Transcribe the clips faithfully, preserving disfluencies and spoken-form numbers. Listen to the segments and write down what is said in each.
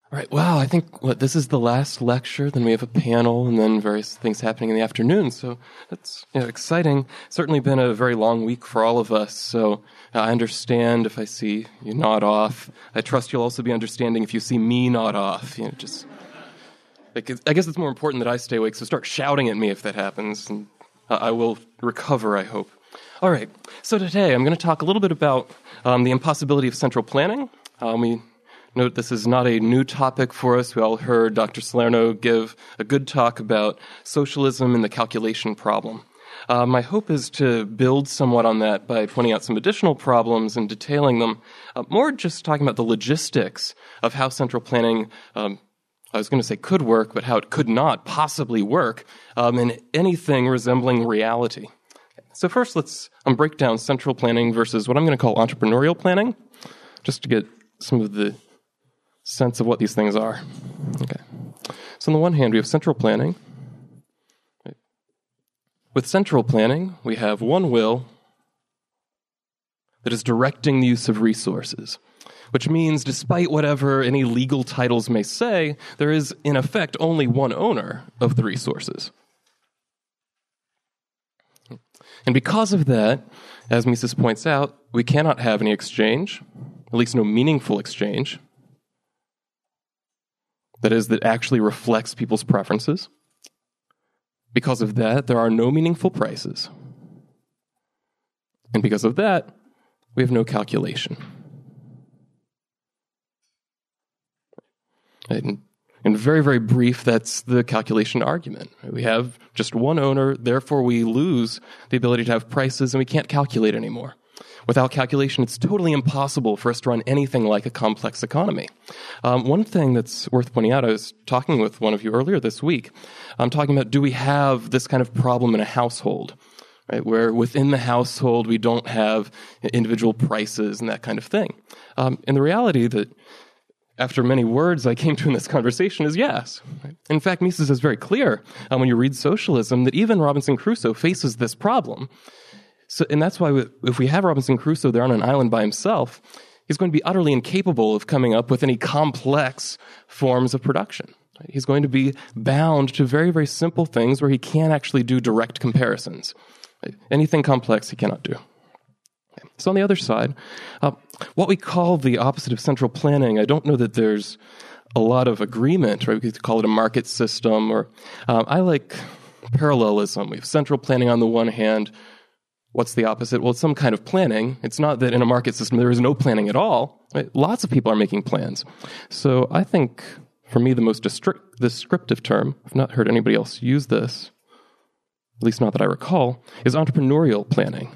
All right, wow, I think, what, this is the last lecture, then we have a panel, and then various things happening in the afternoon, so that's, you know, exciting. Certainly been a very long week for all of us, so I understand if I see you nod off. I trust you'll also be understanding if you see me nod off, you know, just... Because I guess it's more important that I stay awake, so start shouting at me if that happens, and I will recover, I hope. All right, so today I'm going to talk a little bit about um, the impossibility of central planning. Um, we note this is not a new topic for us. We all heard Doctor Salerno give a good talk about socialism and the calculation problem. Uh, my hope is to build somewhat on that by pointing out some additional problems and detailing them, uh, more just talking about the logistics of how central planning um, I was going to say could work, but how it could not possibly work um, in anything resembling reality. So first, let's um, break down central planning versus what I'm going to call entrepreneurial planning, just to get some of the sense of what these things are. Okay. So on the one hand, we have central planning. With central planning, we have one will that is directing the use of resources, which means despite whatever any legal titles may say, there is, in effect, only one owner of the resources. And because of that, as Mises points out, we cannot have any exchange, at least no meaningful exchange, that is, that actually reflects people's preferences. Because of that, there are no meaningful prices. And because of that, we have no calculation. In, in very, very brief, that's the calculation argument. We have just one owner, therefore we lose the ability to have prices, and we can't calculate anymore. Without calculation, it's totally impossible for us to run anything like a complex economy. Um, one thing that's worth pointing out, I was talking with one of you earlier this week. I'm talking about, do we have this kind of problem in a household, right, where within the household we don't have individual prices and that kind of thing? Um, and the reality that after many words I came to in this conversation is yes. In fact, Mises is very clear um, when you read Socialism that even Robinson Crusoe faces this problem. So, and that's why we, if we have Robinson Crusoe there on an island by himself, he's going to be utterly incapable of coming up with any complex forms of production. He's going to be bound to very, very simple things where he can't actually do direct comparisons. Anything complex he cannot do. So on the other side, uh, what we call the opposite of central planning, I don't know that there's a lot of agreement, right? We could call it a market system, or um, I like parallelism. We have central planning on the one hand. What's the opposite? Well, it's some kind of planning. It's not that in a market system there is no planning at all. Right? Lots of people are making plans. So I think, for me, the most destri- descriptive term, I've not heard anybody else use this, at least not that I recall, is entrepreneurial planning.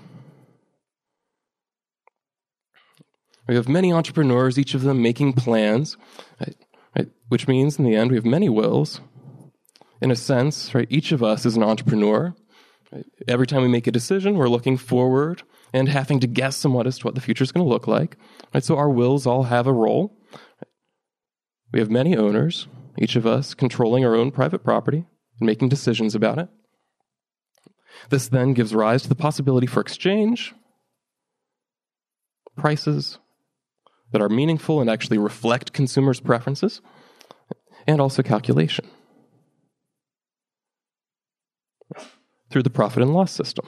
We have many entrepreneurs, each of them making plans, right, right, which means in the end we have many wills. In a sense, right, each of us is an entrepreneur. Right? Every time we make a decision, we're looking forward and having to guess somewhat as to what the future is going to look like. Right? So our wills all have a role. Right? We have many owners, each of us controlling our own private property and making decisions about it. This then gives rise to the possibility for exchange, prices that are meaningful and actually reflect consumers' preferences, and also calculation through the profit and loss system.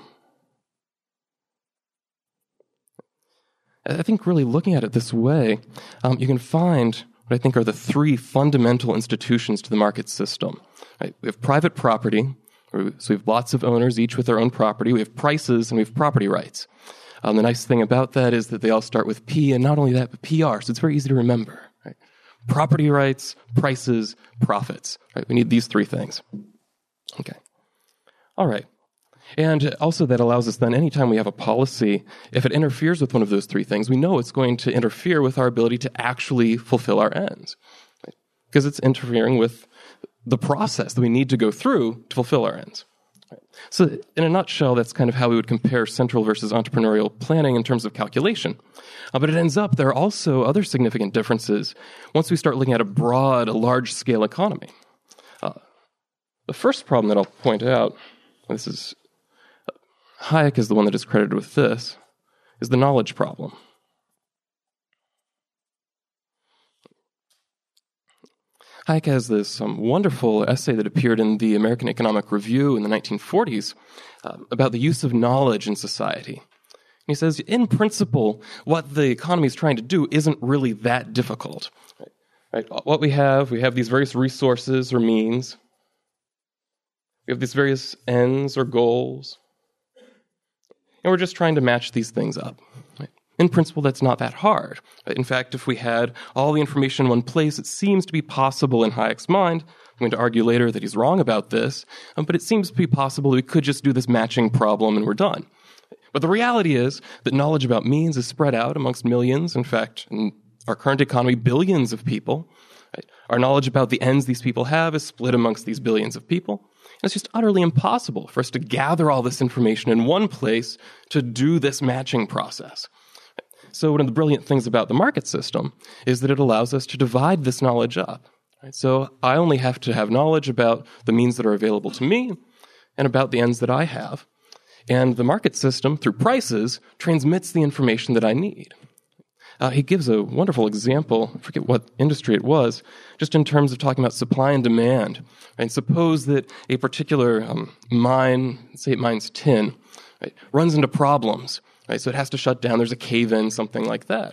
I think really looking at it this way, um, you can find what I think are the three fundamental institutions to the market system. Right? We have private property, so we have lots of owners, each with their own property. We have prices, and we have property rights. Um, the nice thing about that is that they all start with P, and not only that, but P R, so it's very easy to remember. Right? Property rights, prices, profits. Right? We need these three things. Okay. All right. And also that allows us then, anytime we have a policy, if it interferes with one of those three things, we know it's going to interfere with our ability to actually fulfill our ends. Right? Because it's interfering with the process that we need to go through to fulfill our ends. Right. So in a nutshell, that's kind of how we would compare central versus entrepreneurial planning in terms of calculation. Uh, but it ends up there are also other significant differences once we start looking at a broad, a large-scale economy. Uh, the first problem that I'll point out, this is, uh, Hayek is the one that is credited with this, is the knowledge problem. Hayek has this um, wonderful essay that appeared in the American Economic Review in the nineteen forties uh, about the use of knowledge in society. And he says, in principle, what the economy is trying to do isn't really that difficult. Right? Right? What we have, we have these various resources or means. We have these various ends or goals. And we're just trying to match these things up. Right? In principle, that's not that hard. In fact, if we had all the information in one place, it seems to be possible in Hayek's mind. I'm going to argue later that he's wrong about this, um, but it seems to be possible we could just do this matching problem and we're done. But the reality is that knowledge about means is spread out amongst millions. In fact, in our current economy, billions of people. Right? Our knowledge about the ends these people have is split amongst these billions of people. And it's just utterly impossible for us to gather all this information in one place to do this matching process. So one of the brilliant things about the market system is that it allows us to divide this knowledge up. Right? So I only have to have knowledge about the means that are available to me and about the ends that I have. And the market system, through prices, transmits the information that I need. Uh, he gives a wonderful example, I forget what industry it was, just in terms of talking about supply and demand. Right? Suppose that a particular um, mine, say it mines tin, right, runs into problems. Right, so it has to shut down, there's a cave-in, something like that.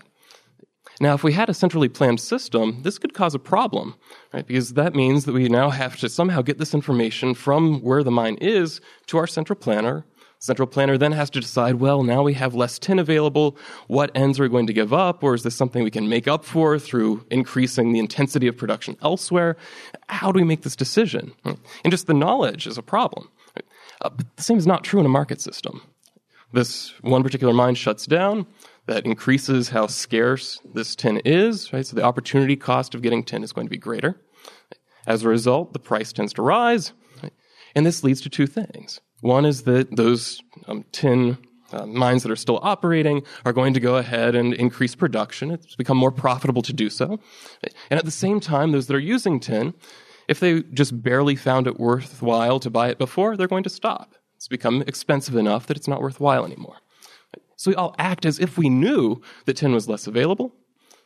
Now, if we had a centrally planned system, this could cause a problem, right? Because that means that we now have to somehow get this information from where the mine is to our central planner. Central planner then has to decide, well, now we have less tin available. What ends are we going to give up? Or is this something we can make up for through increasing the intensity of production elsewhere? How do we make this decision? And just the knowledge is a problem. Right? Uh, but the same is not true in a market system. This one particular mine shuts down. That increases how scarce this tin is, right? So the opportunity cost of getting tin is going to be greater. As a result, the price tends to rise. Right? And this leads to two things. One is that those um, tin uh, mines that are still operating are going to go ahead and increase production. It's become more profitable to do so. Right? And at the same time, those that are using tin, if they just barely found it worthwhile to buy it before, they're going to stop. It's become expensive enough that it's not worthwhile anymore. So we all act as if we knew that tin was less available,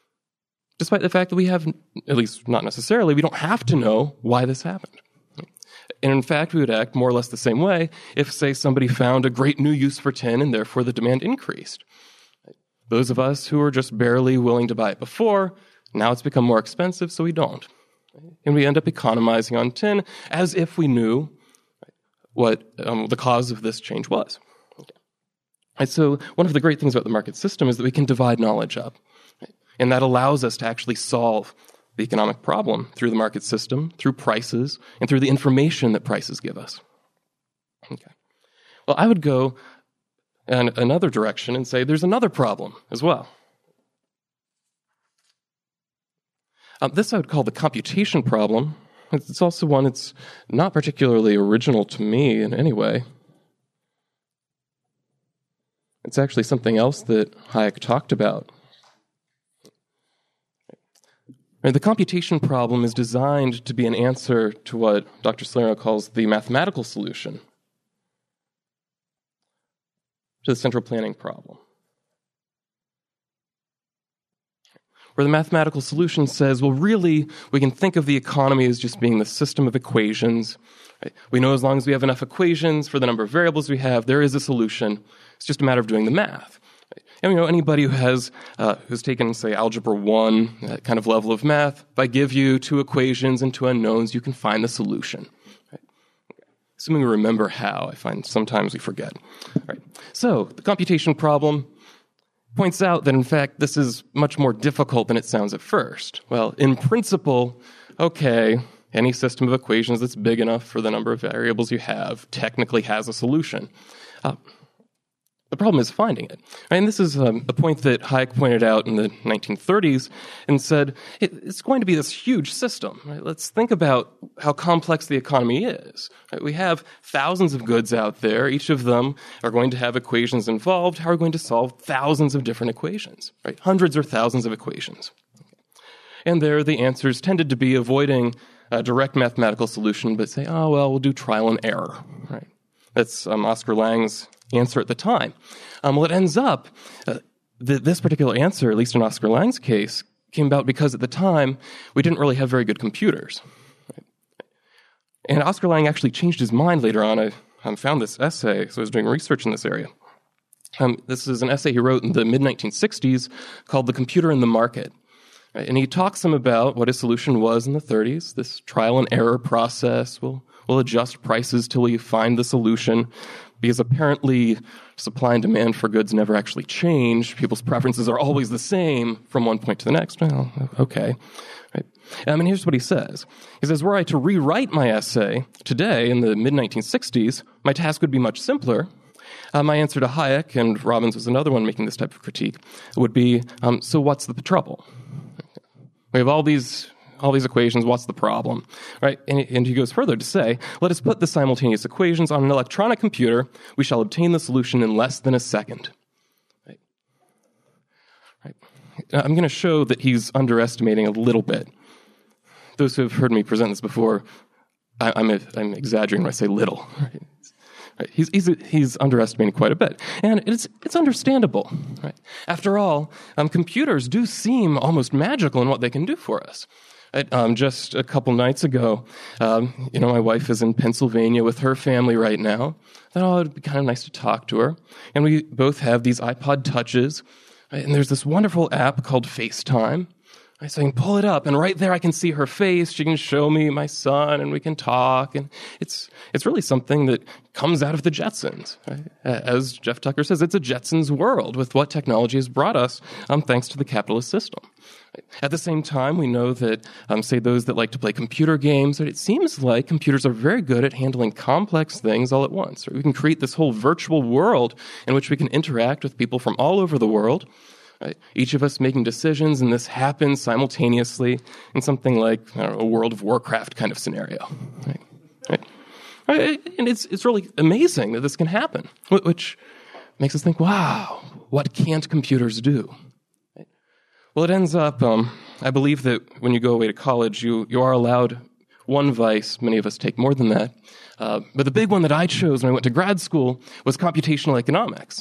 despite the fact that we have, at least not necessarily, we don't have to know why this happened. And in fact, we would act more or less the same way if, say, somebody found a great new use for tin and therefore the demand increased. Those of us who were just barely willing to buy it before, now it's become more expensive, so we don't. And we end up economizing on tin as if we knew what um, the cause of this change was. Okay. And so one of the great things about the market system is that we can divide knowledge up. Right? And that allows us to actually solve the economic problem through the market system, through prices, and through the information that prices give us. Okay. Well, I would go in another direction and say there's another problem as well. Um, this I would call the computation problem. It's also one that's not particularly original to me in any way. It's actually something else that Hayek talked about. The computation problem is designed to be an answer to what Doctor Salerno calls the mathematical solution to the central planning problem. Where the mathematical solution says, well, really, we can think of the economy as just being the system of equations. Right? We know as long as we have enough equations for the number of variables we have, there is a solution. It's just a matter of doing the math. Right? And we know anybody who has uh, who's taken, say, Algebra one, that kind of level of math, if I give you two equations and two unknowns, you can find the solution. Right? Assuming we remember how, I find sometimes we forget. Right? So the computation problem points out that, in fact, this is much more difficult than it sounds at first. Well, in principle, okay, any system of equations that's big enough for the number of variables you have technically has a solution. Uh, the problem is finding it. And this is um, a point that Hayek pointed out in the nineteen thirties and said, it, it's going to be this huge system. Right? Let's think about how complex the economy is. Right? We have thousands of goods out there. Each of them are going to have equations involved. How are we going to solve thousands of different equations? Right? Hundreds or thousands of equations. And there the answers tended to be avoiding a direct mathematical solution, but say, oh, well, we'll do trial and error. Right? That's um, Oscar Lange's answer at the time. Um, well, it ends up, uh, th- this particular answer, at least in Oscar Lange's case, came about because at the time, we didn't really have very good computers. And Oscar Lange actually changed his mind later on. I um, found this essay, so I was doing research in this area. Um, this is an essay he wrote in the mid nineteen sixties called The Computer in the Market. Right? And he talks some about what his solution was in the thirties, this trial and error process. We'll, we'll adjust prices till we find the solution, because apparently supply and demand for goods never actually change. People's preferences are always the same from one point to the next. Well, okay. Right. I mean, here's what he says. He says, were I to rewrite my essay today in the mid nineteen sixties, my task would be much simpler. Uh, my answer to Hayek, and Robbins was another one making this type of critique, would be, um, so what's the trouble? We have all these all these equations, what's the problem? Right? And, and he goes further to say, let us put the simultaneous equations on an electronic computer. We shall obtain the solution in less than a second. Right? Right. I'm going to show that he's underestimating a little bit. Those who have heard me present this before, I, I'm, a, I'm exaggerating when I say little. Right? Right. He's, he's, he's underestimating quite a bit. And it's, it's understandable. Right? After all, um, computers do seem almost magical in what they can do for us. Right? Um, just a couple nights ago, um, you know, my wife is in Pennsylvania with her family right now. I thought, oh, it'd be kind of nice to talk to her. And we both have these iPod Touches. Right? And there's this wonderful app called FaceTime. Right, so I can pull it up, and right there I can see her face. She can show me my son, and we can talk. And it's it's really something that comes out of the Jetsons. Right? As Jeff Tucker says, it's a Jetsons world with what technology has brought us, um, thanks to the capitalist system. Right? At the same time, we know that, um, say, those that like to play computer games, that it seems like computers are very good at handling complex things all at once. Right? We can create this whole virtual world in which we can interact with people from all over the world. Right? Each of us making decisions, and this happens simultaneously in something like, I don't know, a World of Warcraft kind of scenario. Right? Right? Right? And it's it's really amazing that this can happen, which makes us think, wow, what can't computers do? Right? Well, it ends up, um, I believe that when you go away to college, you, you are allowed one vice. Many of us take more than that. Uh, but the big one that I chose when I went to grad school was computational economics.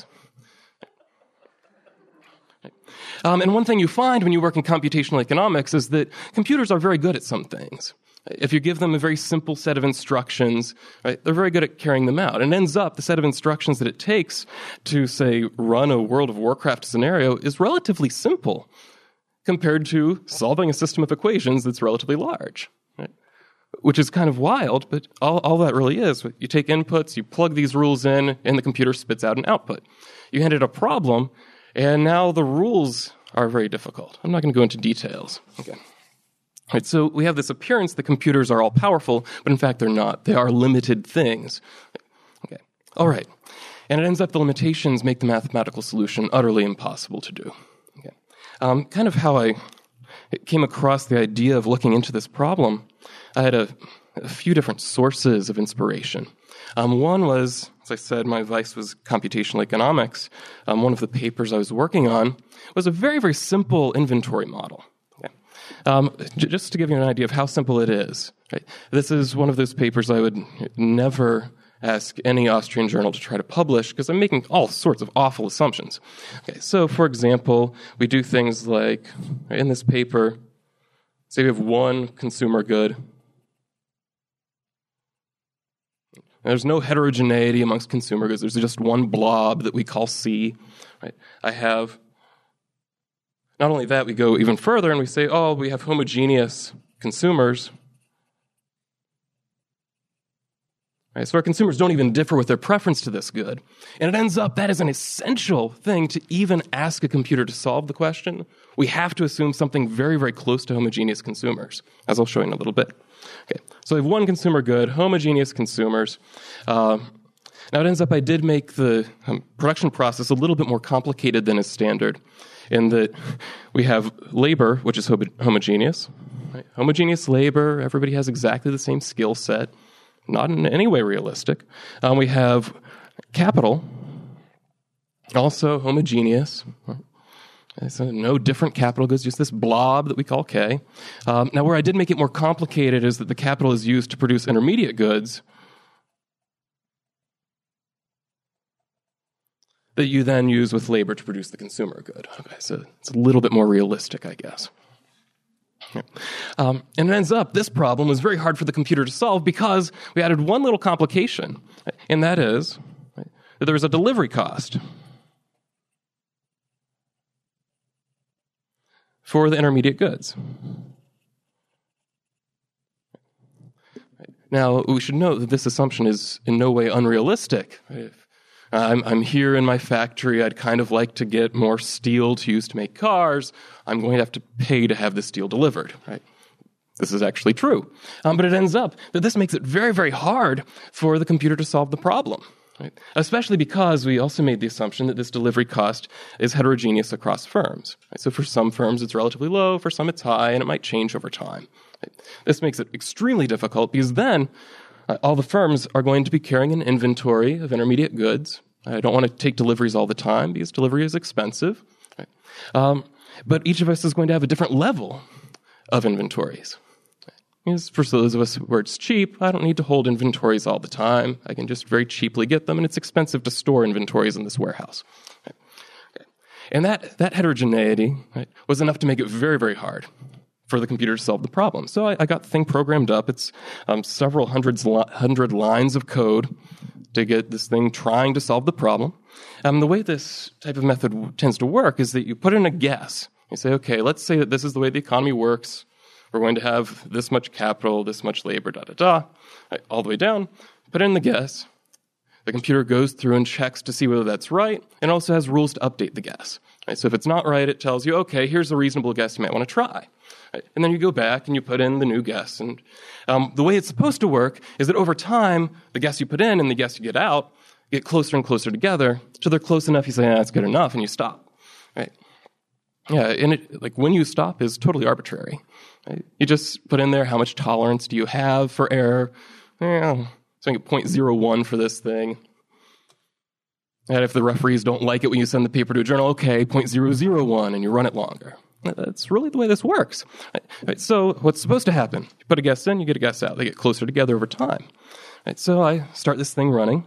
Um, and one thing you find when you work in computational economics is that computers are very good at some things. If you give them a very simple set of instructions, right, they're very good at carrying them out. And it ends up, the set of instructions that it takes to, say, run a World of Warcraft scenario is relatively simple compared to solving a system of equations that's relatively large. Right? Which is kind of wild, but all, all that really is. You take inputs, you plug these rules in, and the computer spits out an output. You hand it a problem, and now the rules are very difficult. I'm not going to go into details. Okay. Right, so we have this appearance that computers are all powerful, but in fact they're not. They are limited things. Okay. All right. And it ends up the limitations make the mathematical solution utterly impossible to do. Okay. Um, kind of how I came across the idea of looking into this problem, I had a, a few different sources of inspiration. Um, one was, as I said, my vice was computational economics. Um, one of the papers I was working on was a very, very simple inventory model. Okay. Um, j- just to give you an idea of how simple it is, right? This is one of those papers I would never ask any Austrian journal to try to publish because I'm making all sorts of awful assumptions. Okay, so, for example, we do things like, in this paper, say we have one consumer good. There's no heterogeneity amongst consumer goods. There's just one blob that we call C. Right? I have, not only that, we go even further and we say, oh, we have homogeneous consumers. Right? So our consumers don't even differ with their preference to this good. And it ends up that is an essential thing to even ask a computer to solve the question. We have to assume something very, very close to homogeneous consumers, as I'll show you in a little bit. Okay, so we have one consumer good, homogeneous consumers. Uh, now it ends up I did make the um, production process a little bit more complicated than is standard in that we have labor, which is hom- homogeneous. Right? Homogeneous labor, everybody has exactly the same skill set, not in any way realistic. Um, we have capital, also homogeneous. Right? So no different capital goods, just this blob that we call K. Um, now, where I did make it more complicated is that the capital is used to produce intermediate goods that you then use with labor to produce the consumer good. Okay, so it's a little bit more realistic, I guess. Um, and it ends up, this problem was very hard for the computer to solve because we added one little complication, and that is that there was a delivery cost for the intermediate goods. Now, we should note that this assumption is in no way unrealistic. If I'm, I'm here in my factory, I'd kind of like to get more steel to use to make cars. I'm going to have to pay to have this steel delivered, right? This is actually true. Um, but it ends up that this makes it very, very hard for the computer to solve the problem, right? Especially because we also made the assumption that this delivery cost is heterogeneous across firms. Right? So for some firms, it's relatively low, for some, it's high, and it might change over time. Right? This makes it extremely difficult because then uh, all the firms are going to be carrying an inventory of intermediate goods. I don't want to take deliveries all the time because delivery is expensive. Right? Um, but each of us is going to have a different level of inventories. Because for those of us where it's cheap, I don't need to hold inventories all the time. I can just very cheaply get them, and it's expensive to store inventories in this warehouse. Right? Okay. And that, that heterogeneity, right, was enough to make it very, very hard for the computer to solve the problem. So I, I got the thing programmed up. It's um, several hundreds, hundred lines of code to get this thing trying to solve the problem. Um, the way this type of method w- tends to work is that you put in a guess. You say, okay, let's say that this is the way the economy works. We're going to have this much capital, this much labor, da-da-da, right, all the way down. Put in the guess. The computer goes through and checks to see whether that's right, and also has rules to update the guess. Right? So if it's not right, it tells you, okay, here's a reasonable guess you might want to try. Right? And then you go back and you put in the new guess. And um, the way it's supposed to work is that over time, the guess you put in and the guess you get out get closer and closer together, till they're close enough, you say, ah, that's good enough, and you stop. Right? Yeah, and it, like when you stop is totally arbitrary. Right? You just put in there how much tolerance do you have for error. Yeah, so I get zero point zero one for this thing. And if the referees don't like it when you send the paper to a journal, okay, zero point zero zero one, and you run it longer. That's really the way this works. Right? Right, so what's supposed to happen? You put a guess in, you get a guess out. They get closer together over time. Right, so I start this thing running.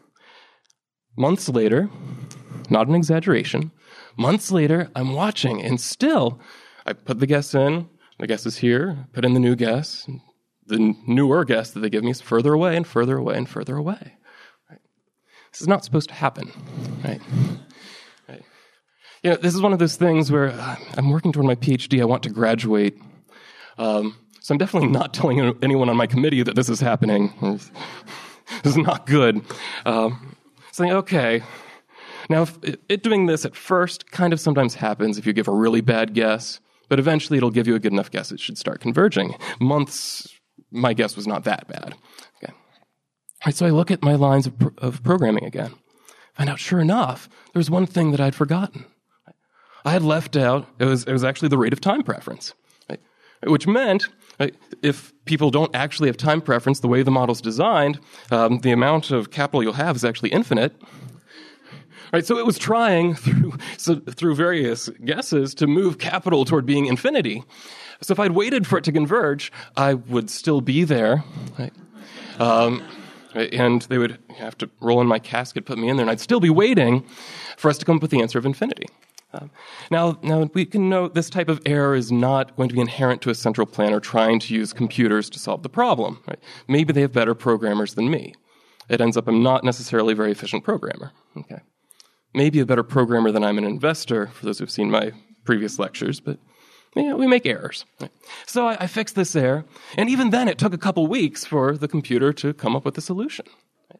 Months later, not an exaggeration, months later, I'm watching, and still, I put the guess in, the guess is here, put in the new guess, the newer guess that they give me is further away and further away and further away. Right? This is not supposed to happen, right? Right? You know, this is one of those things where uh, I'm working toward my PhD, I want to graduate, um, so I'm definitely not telling anyone on my committee that this is happening. This is not good. Um, saying, okay, now, if it, it doing this at first kind of sometimes happens if you give a really bad guess, but eventually it'll give you a good enough guess it should start converging. Months, my guess was not that bad. Okay. All right, so I look at my lines of, pro- of programming again. Find out, sure enough, there's one thing that I'd forgotten. I had left out, it was, it was actually the rate of time preference, right? Which meant, right, if people don't actually have time preference the way the model's designed, um, the amount of capital you'll have is actually infinite. Right, so it was trying through so through various guesses to move capital toward being infinity. So if I'd waited for it to converge, I would still be there, right? Um, and they would have to roll in my casket, put me in there, and I'd still be waiting for us to come up with the answer of infinity. Um, now, now we can note this type of error is not going to be inherent to a central planner trying to use computers to solve the problem. Right? Maybe they have better programmers than me. It ends up I'm not necessarily a very efficient programmer. Okay. Maybe a better programmer than I'm an investor, for those who've seen my previous lectures, but yeah, we make errors. Right? So I, I fixed this error, and even then it took a couple weeks for the computer to come up with a solution. Right?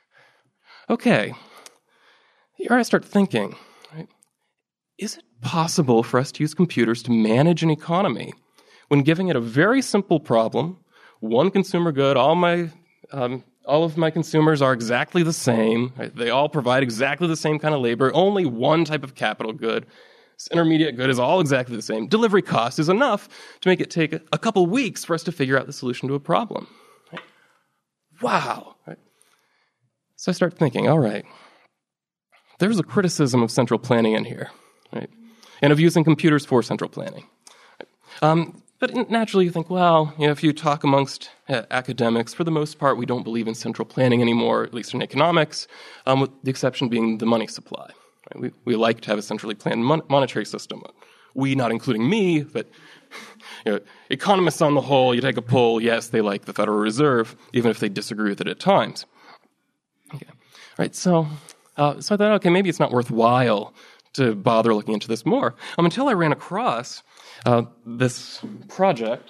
Okay, here I start thinking, right? Is it possible for us to use computers to manage an economy when giving it a very simple problem, one consumer good, all my... Um, All of my consumers are exactly the same. Right? They all provide exactly the same kind of labor. Only one type of capital good. This intermediate good is all exactly the same. Delivery cost is enough to make it take a couple weeks for us to figure out the solution to a problem. Right? Wow. Right? So I start thinking, all right, there's a criticism of central planning in here, right? And of using computers for central planning. Right? Um, But naturally you think, well, you know, if you talk amongst uh, academics, for the most part, we don't believe in central planning anymore, at least in economics, um, with the exception being the money supply. Right? We, we like to have a centrally planned mon- monetary system. we not including me, but you know, economists on the whole, you take a poll, yes, they like the Federal Reserve, even if they disagree with it at times. Okay. All right, so, uh, so I thought, okay, maybe it's not worthwhile to bother looking into this more, um, until I ran across uh, this project.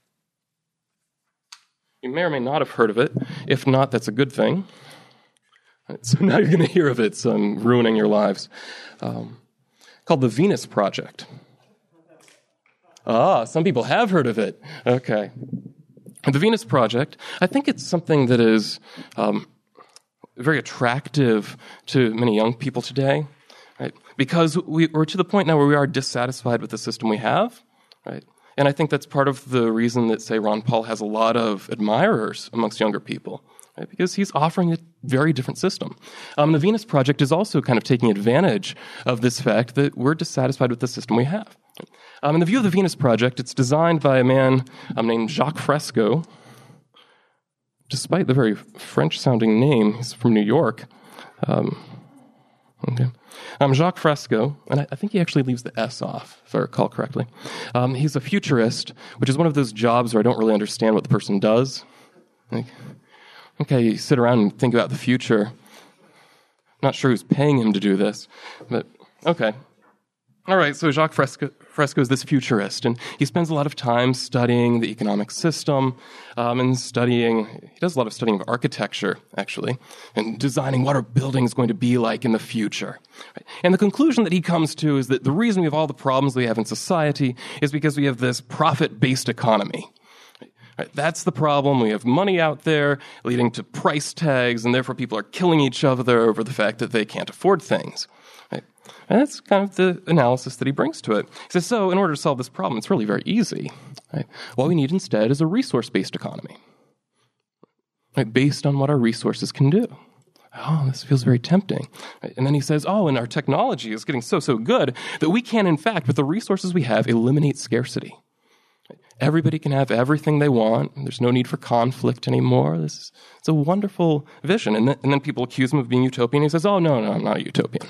You may or may not have heard of it. If not, that's a good thing. So now you're going to hear of it, so I'm ruining your lives. Um, called the Venus Project. Ah, some people have heard of it. Okay. The Venus Project, I think it's something that is um, very attractive to many young people today, right? Because we, we're to the point now where we are dissatisfied with the system we have, right? And I think that's part of the reason that, say, Ron Paul has a lot of admirers amongst younger people, right? Because he's offering a very different system. Um, the Venus Project is also kind of taking advantage of this fact that we're dissatisfied with the system we have. Um, in the view of the Venus Project, it's designed by a man um, named Jacques Fresco. Despite the very French-sounding name, he's from New York. Um, okay. Um, Jacques Fresco, and I, I think he actually leaves the S off, if I recall correctly. Um, he's a futurist, which is one of those jobs where I don't really understand what the person does. Like, okay, you sit around and think about the future. Not sure who's paying him to do this, but okay. All right, so Jacques Fresco, Fresco is this futurist, and he spends a lot of time studying the economic system um, and studying, he does a lot of studying of architecture, actually, and designing what our building is going to be like in the future. Right? And the conclusion that he comes to is that the reason we have all the problems we have in society is because we have this profit-based economy. Right, that's the problem. We have money out there leading to price tags, and therefore people are killing each other over the fact that they can't afford things. Right? And that's kind of the analysis that he brings to it. He says, so in order to solve this problem, it's really very easy. Right? What we need instead is a resource-based economy, right, based on what our resources can do. Oh, this feels very tempting. Right? And then he says, oh, and our technology is getting so, so good that we can, in fact, with the resources we have, eliminate scarcity. Everybody can have everything they want. There's no need for conflict anymore. This is, it's a wonderful vision. And then, and then people accuse him of being utopian. He says, oh, no, no, I'm not a utopian.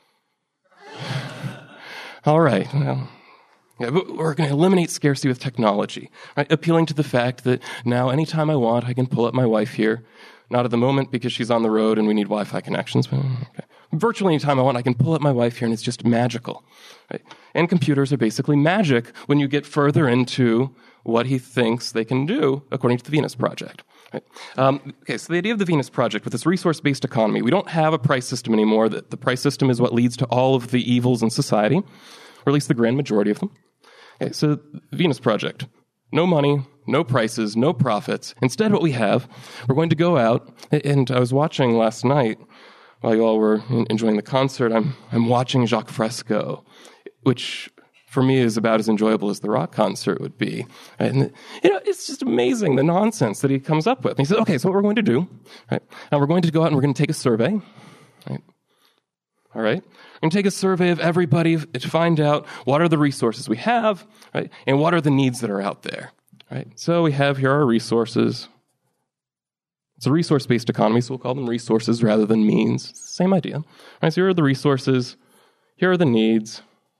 All right. Well, yeah, but we're going to eliminate scarcity with technology, right? Appealing to the fact that now anytime I want, I can pull up my wife here. Not at the moment because she's on the road and we need Wi-Fi connections. But, okay. Virtually anytime I want, I can pull up my wife here and it's just magical. Right? And computers are basically magic when you get further into what he thinks they can do according to the Venus Project. Right? Um, okay, so the idea of the Venus Project with this resource-based economy, we don't have a price system anymore. The, the price system is what leads to all of the evils in society, or at least the grand majority of them. Okay, so the Venus Project, no money, no prices, no profits. Instead, what we have, we're going to go out, and I was watching last night, while you all were enjoying the concert, I'm I'm watching Jacques Fresco, which for me is about as enjoyable as the rock concert would be. Right? And you know, it's just amazing the nonsense that he comes up with. And he says, okay, so what we're going to do, right? Now we're going to go out and we're going to take a survey, right? All right? We're going to take a survey of everybody to find out what are the resources we have, right? And what are the needs that are out there, right? So we have here our resources. It's a resource-based economy, so we'll call them resources rather than means. It's the same idea. Right? So here are the resources. Here are the needs.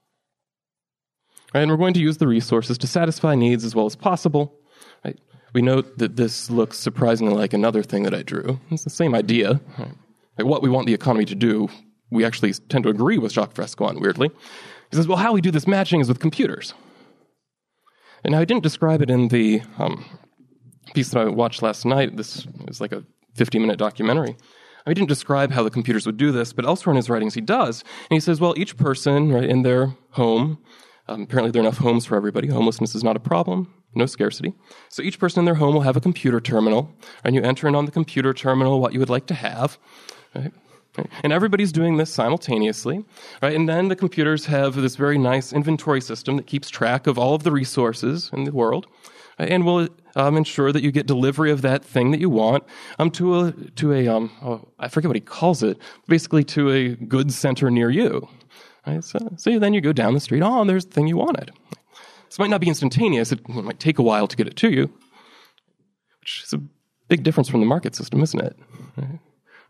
Right? And we're going to use the resources to satisfy needs as well as possible. Right? We note that this looks surprisingly like another thing that I drew. It's the same idea. Right? Like what we want the economy to do, we actually tend to agree with Jacques Fresco on, weirdly. He says, well, how we do this matching is with computers. And now I didn't describe it in the um, piece that I watched last night. This is like a fifty-minute documentary. I didn't describe how the computers would do this, but elsewhere in his writings he does. And he says, well, each person, right, in their home, um, apparently there are enough homes for everybody. Homelessness is not a problem, no scarcity. So each person in their home will have a computer terminal, and you enter in on the computer terminal what you would like to have, right? Right. And everybody's doing this simultaneously, right? And then the computers have this very nice inventory system that keeps track of all of the resources in the world, right? And will um, ensure that you get delivery of that thing that you want um, to a to a um, oh, I forget what he calls it, basically to a goods center near you. Right? So, so then you go down the street. Oh, there's the thing you wanted. This might not be instantaneous. It might take a while to get it to you, which is a big difference from the market system, isn't it? Right?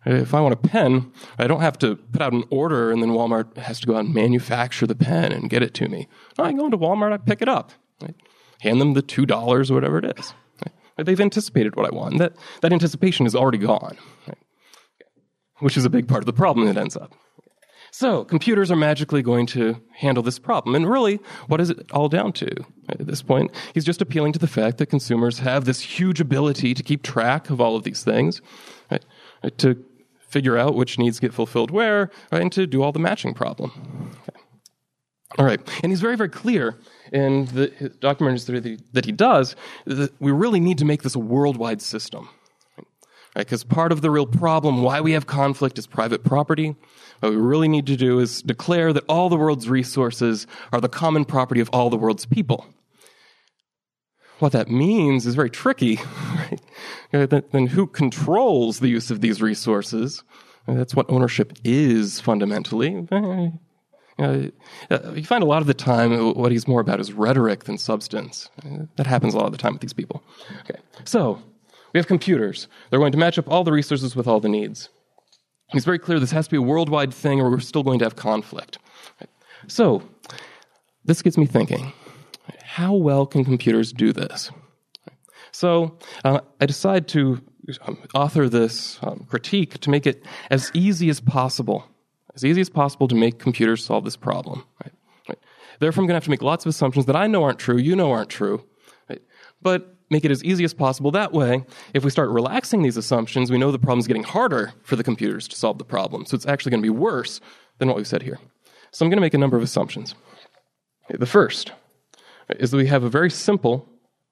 If I want a pen, I don't have to put out an order and then Walmart has to go out and manufacture the pen and get it to me. I go into Walmart, I pick it up, right? Hand them the two dollars or whatever it is. Right? They've anticipated what I want. That, that anticipation is already gone, right? Which is a big part of the problem that ends up. So computers are magically going to handle this problem. And really, what is it all down to? At this point, he's just appealing to the fact that consumers have this huge ability to keep track of all of these things, right? To figure out which needs get fulfilled where, right? And to do all the matching problem. Okay. All right. And he's very, very clear in the documentaries that he, that he does that we really need to make this a worldwide system. Because right? Part of the real problem, why we have conflict, is private property. What we really need to do is declare that all the world's resources are the common property of all the world's people. What that means is very tricky. Right? Then who controls the use of these resources? That's what ownership is, fundamentally. Uh, you find a lot of the time what he's more about is rhetoric than substance. That happens a lot of the time with these people. Okay, so we have computers. They're going to match up all the resources with all the needs. He's very clear this has to be a worldwide thing or we're still going to have conflict. So this gets me thinking, how well can computers do this? So uh, I decide to um, author this um, critique to make it as easy as possible, as easy as possible to make computers solve this problem. Right? Right. Therefore, I'm going to have to make lots of assumptions that I know aren't true, you know aren't true, right? But make it as easy as possible. That way, if we start relaxing these assumptions, we know the problem's getting harder for the computers to solve the problem. So it's actually going to be worse than what we've said here. So I'm going to make a number of assumptions. Okay, the first is that we have a very simple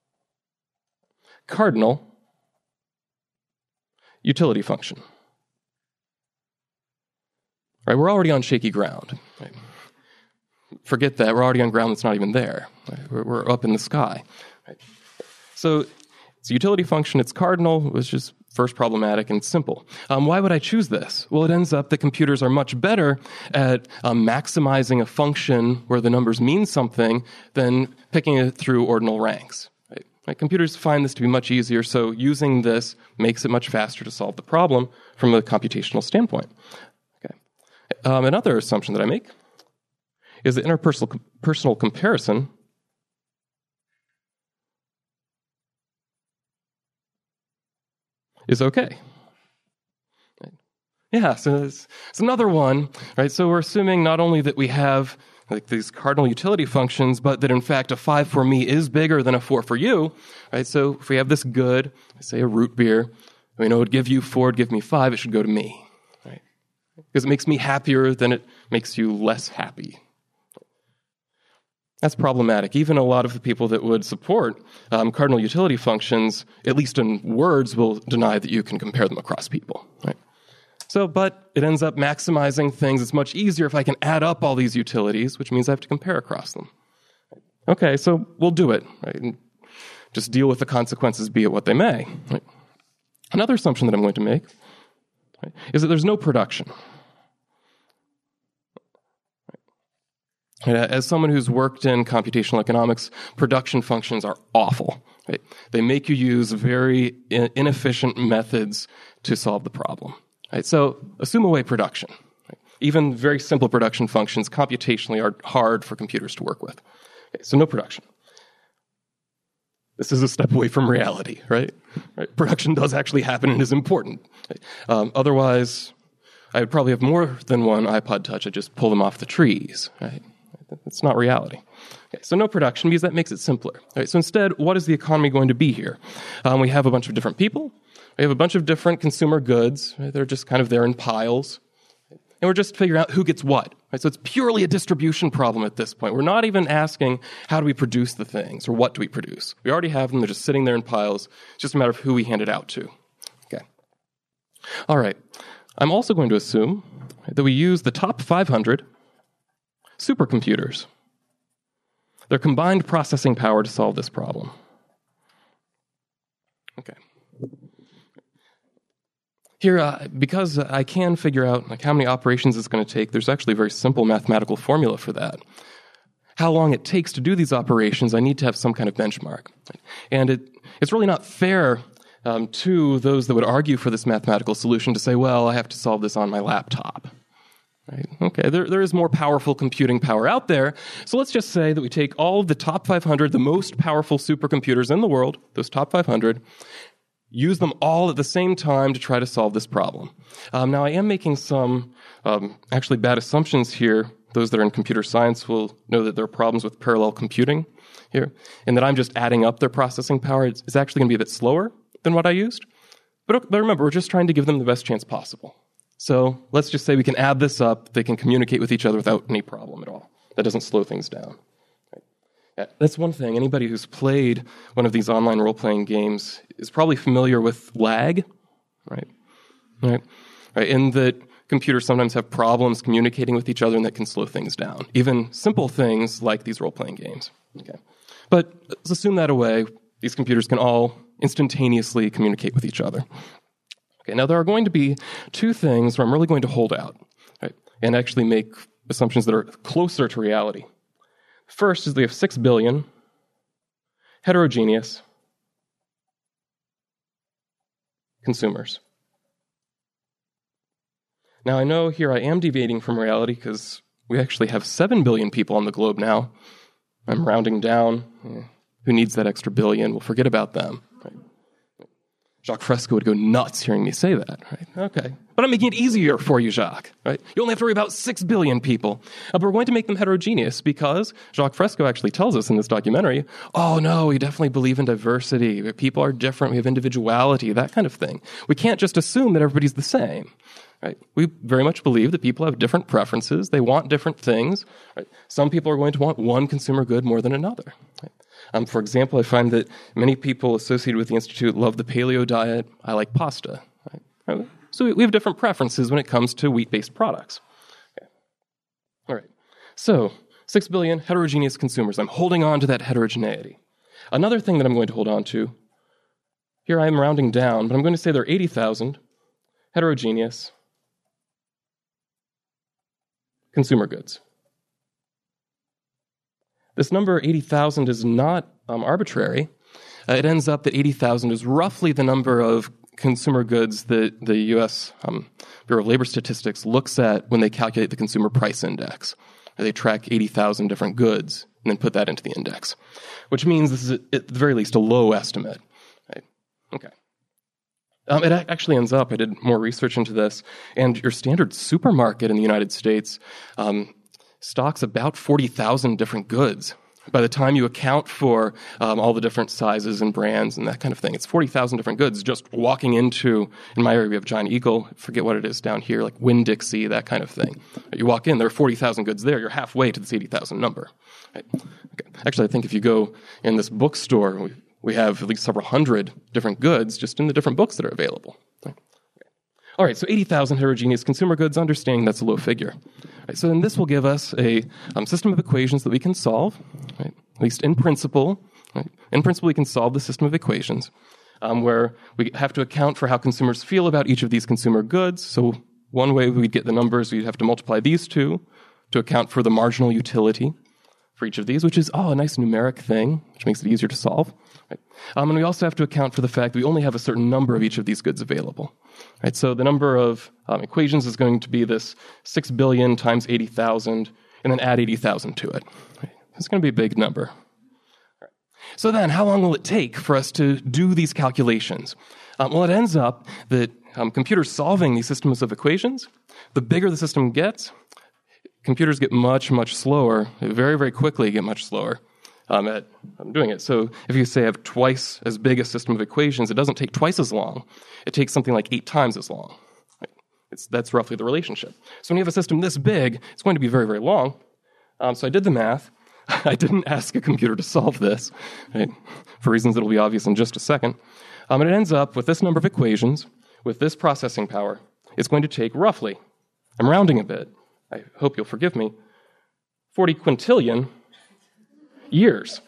cardinal utility function. Right, we're already on shaky ground. Right? Forget that. We're already on ground that's not even there. Right? We're, we're up in the sky. Right? So it's a utility function, it's cardinal, which is first problematic and simple. Um, why would I choose this? Well, it ends up that computers are much better at um, maximizing a function where the numbers mean something than picking it through ordinal ranks. Right? Right? Computers find this to be much easier, so using this makes it much faster to solve the problem from a computational standpoint. Okay. Um, another assumption that I make is that interpersonal personal comparison is okay. Right. Yeah, so it's, it's another one, right? So we're assuming not only that we have like these cardinal utility functions, but that in fact a five for me is bigger than a four for you, right? So if we have this good, say a root beer, we know it would give you four, it'd give me five, it should go to me, right? Because it makes me happier than it makes you less happy. That's problematic. Even a lot of the people that would support um, cardinal utility functions, at least in words, will deny that you can compare them across people. Right? So, but it ends up maximizing things. It's much easier if I can add up all these utilities, which means I have to compare across them. Okay, so we'll do it. Right? And just deal with the consequences, be it what they may. Right? Another assumption that I'm going to make right, is that there's no production. As someone who's worked in computational economics, production functions are awful. Right? They make you use very inefficient methods to solve the problem. Right? So assume away production. Right? Even very simple production functions computationally are hard for computers to work with. Okay, so no production. This is a step away from reality, right? right? Production does actually happen and is important. Right? Um, otherwise, I would probably have more than one iPod Touch. I'd just pull them off the trees, right? It's not reality. Okay, so no production because that makes it simpler. Right, so instead, what is the economy going to be here? Um, we have a bunch of different people. We have a bunch of different consumer goods. Right, they're just kind of there in piles. And we're just figuring out who gets what. Right, so it's purely a distribution problem at this point. We're not even asking how do we produce the things or what do we produce. We already have them. They're just sitting there in piles. It's just a matter of who we hand it out to. Okay. All right. I'm also going to assume that we use the top five hundred supercomputers, their combined processing power to solve this problem. Okay. Here, uh, because I can figure out like how many operations it's going to take, there's actually a very simple mathematical formula for that. How long it takes to do these operations, I need to have some kind of benchmark. And it, it's really not fair um, to those that would argue for this mathematical solution to say, well, I have to solve this on my laptop. Right? Okay, there, there is more powerful computing power out there. So let's just say that we take all of the top five hundred, the most powerful supercomputers in the world, those top five hundred, use them all at the same time to try to solve this problem. Um, now, I am making some um, actually bad assumptions here. Those that are in computer science will know that there are problems with parallel computing here, and that I'm just adding up their processing power. It's, it's actually going to be a bit slower than what I used. But, but remember, we're just trying to give them the best chance possible. So let's just say we can add this up. They can communicate with each other without any problem at all. That doesn't slow things down. Right? Yeah, that's one thing. Anybody who's played one of these online role-playing games is probably familiar with lag, right? Right? Right? In that computers sometimes have problems communicating with each other, and that can slow things down. Even simple things like these role-playing games. Okay. But let's assume that away. These computers can all instantaneously communicate with each other. Okay, now there are going to be two things where I'm really going to hold out, right, and actually make assumptions that are closer to reality. First is we have six billion heterogeneous consumers. Now I know here I am deviating from reality because we actually have seven billion people on the globe now. I'm rounding down. Eh, who needs that extra billion? We'll forget about them. Right? Jacques Fresco would go nuts hearing me say that, right? Okay. But I'm making it easier for you, Jacques, right? You only have to worry about six billion people. Uh, but we're going to make them heterogeneous because Jacques Fresco actually tells us in this documentary, oh no, we definitely believe in diversity. People are different. We have individuality, that kind of thing. We can't just assume that everybody's the same, right? We very much believe that people have different preferences. They want different things, right? Some people are going to want one consumer good more than another, right? Um, for example, I find that many people associated with the Institute love the paleo diet. I like pasta. Right? So we have different preferences when it comes to wheat-based products. Okay. All right. So six billion heterogeneous consumers. I'm holding on to that heterogeneity. Another thing that I'm going to hold on to, here I am rounding down, but I'm going to say there are eighty thousand heterogeneous consumer goods. This number, eighty thousand, is not um, arbitrary. Uh, it ends up that eighty thousand is roughly the number of consumer goods that the U S Um, Bureau of Labor Statistics looks at when they calculate the Consumer Price Index. They track eighty thousand different goods and then put that into the index, which means this is, at the very least, a low estimate. Right? Okay. Um, it actually ends up, I did more research into this, and your standard supermarket in the United States um, stocks about forty thousand different goods. By the time you account for um, all the different sizes and brands and that kind of thing, it's forty thousand different goods just walking into, in my area we have Giant Eagle, forget what it is down here, like Winn-Dixie, that kind of thing. You walk in, there are forty thousand goods there, you're halfway to this eighty thousand number. Right? Okay. Actually, I think if you go in this bookstore, we, we have at least several hundred different goods just in the different books that are available. Right? All right, so eighty thousand heterogeneous consumer goods, understanding that's a low figure. Right, so then this will give us a um, system of equations that we can solve, right, at least in principle. Right? In principle, we can solve the system of equations um, where we have to account for how consumers feel about each of these consumer goods. So one way we'd get the numbers, we'd have to multiply these two to account for the marginal utility for each of these, which is, oh, a nice numeric thing, which makes it easier to solve. Right? Um, and we also have to account for the fact that we only have a certain number of each of these goods available. Right? So the number of um, equations is going to be this six billion times eighty thousand, and then add eighty thousand to it. Right? It's going to be a big number. Right. So then, how long will it take for us to do these calculations? Um, well, it ends up that um, computers solving these systems of equations, the bigger the system gets, computers get much, much slower, very, very quickly get much slower um, at um, doing it. So if you say I have twice as big a system of equations, it doesn't take twice as long. It takes something like eight times as long. Right? It's, that's roughly the relationship. So when you have a system this big, it's going to be very, very long. Um, so I did the math. I didn't ask a computer to solve this, right? For reasons that will be obvious in just a second. Um, and it ends up with this number of equations, with this processing power. It's going to take roughly, I'm rounding a bit, I hope you'll forgive me, forty quintillion years.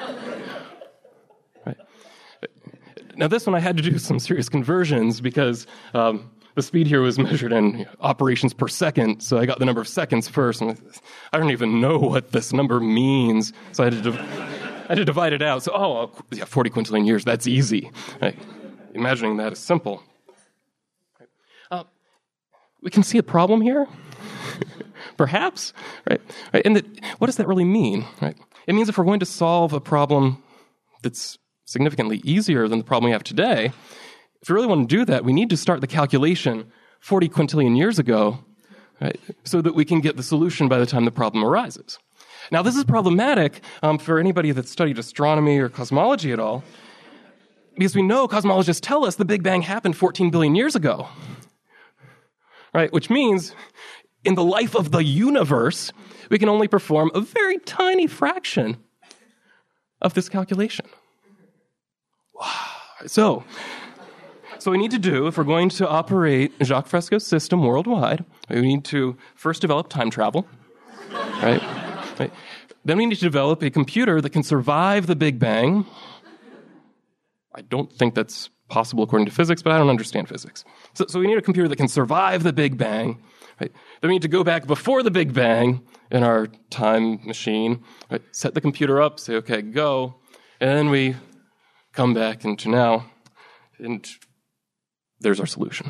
Right. Now, this one I had to do some serious conversions because um, the speed here was measured in operations per second, so I got the number of seconds first, and I don't even know what this number means, so I had to, div- I had to divide it out. So, oh, yeah, forty quintillion years, that's easy. Right. imagining that is simple. Uh, we can see a problem here, perhaps, right? right? And that, what does that really mean, right? It means if we're going to solve a problem that's significantly easier than the problem we have today, if we really want to do that, we need to start the calculation forty quintillion years ago, right, so that we can get the solution by the time the problem arises. Now, this is problematic um, for anybody that's studied astronomy or cosmology at all, because we know cosmologists tell us the Big Bang happened fourteen billion years ago, right? Which means in the life of the universe, we can only perform a very tiny fraction of this calculation. Wow. So, so we need to do, if we're going to operate Jacques Fresco's system worldwide, we need to first develop time travel, right? right? Then we need to develop a computer that can survive the Big Bang. I don't think that's possible according to physics, but I don't understand physics. So, so we need a computer that can survive the Big Bang. Right? Then we need to go back before the Big Bang in our time machine, right? Set the computer up, say, okay, go, and then we come back into now, and there's our solution.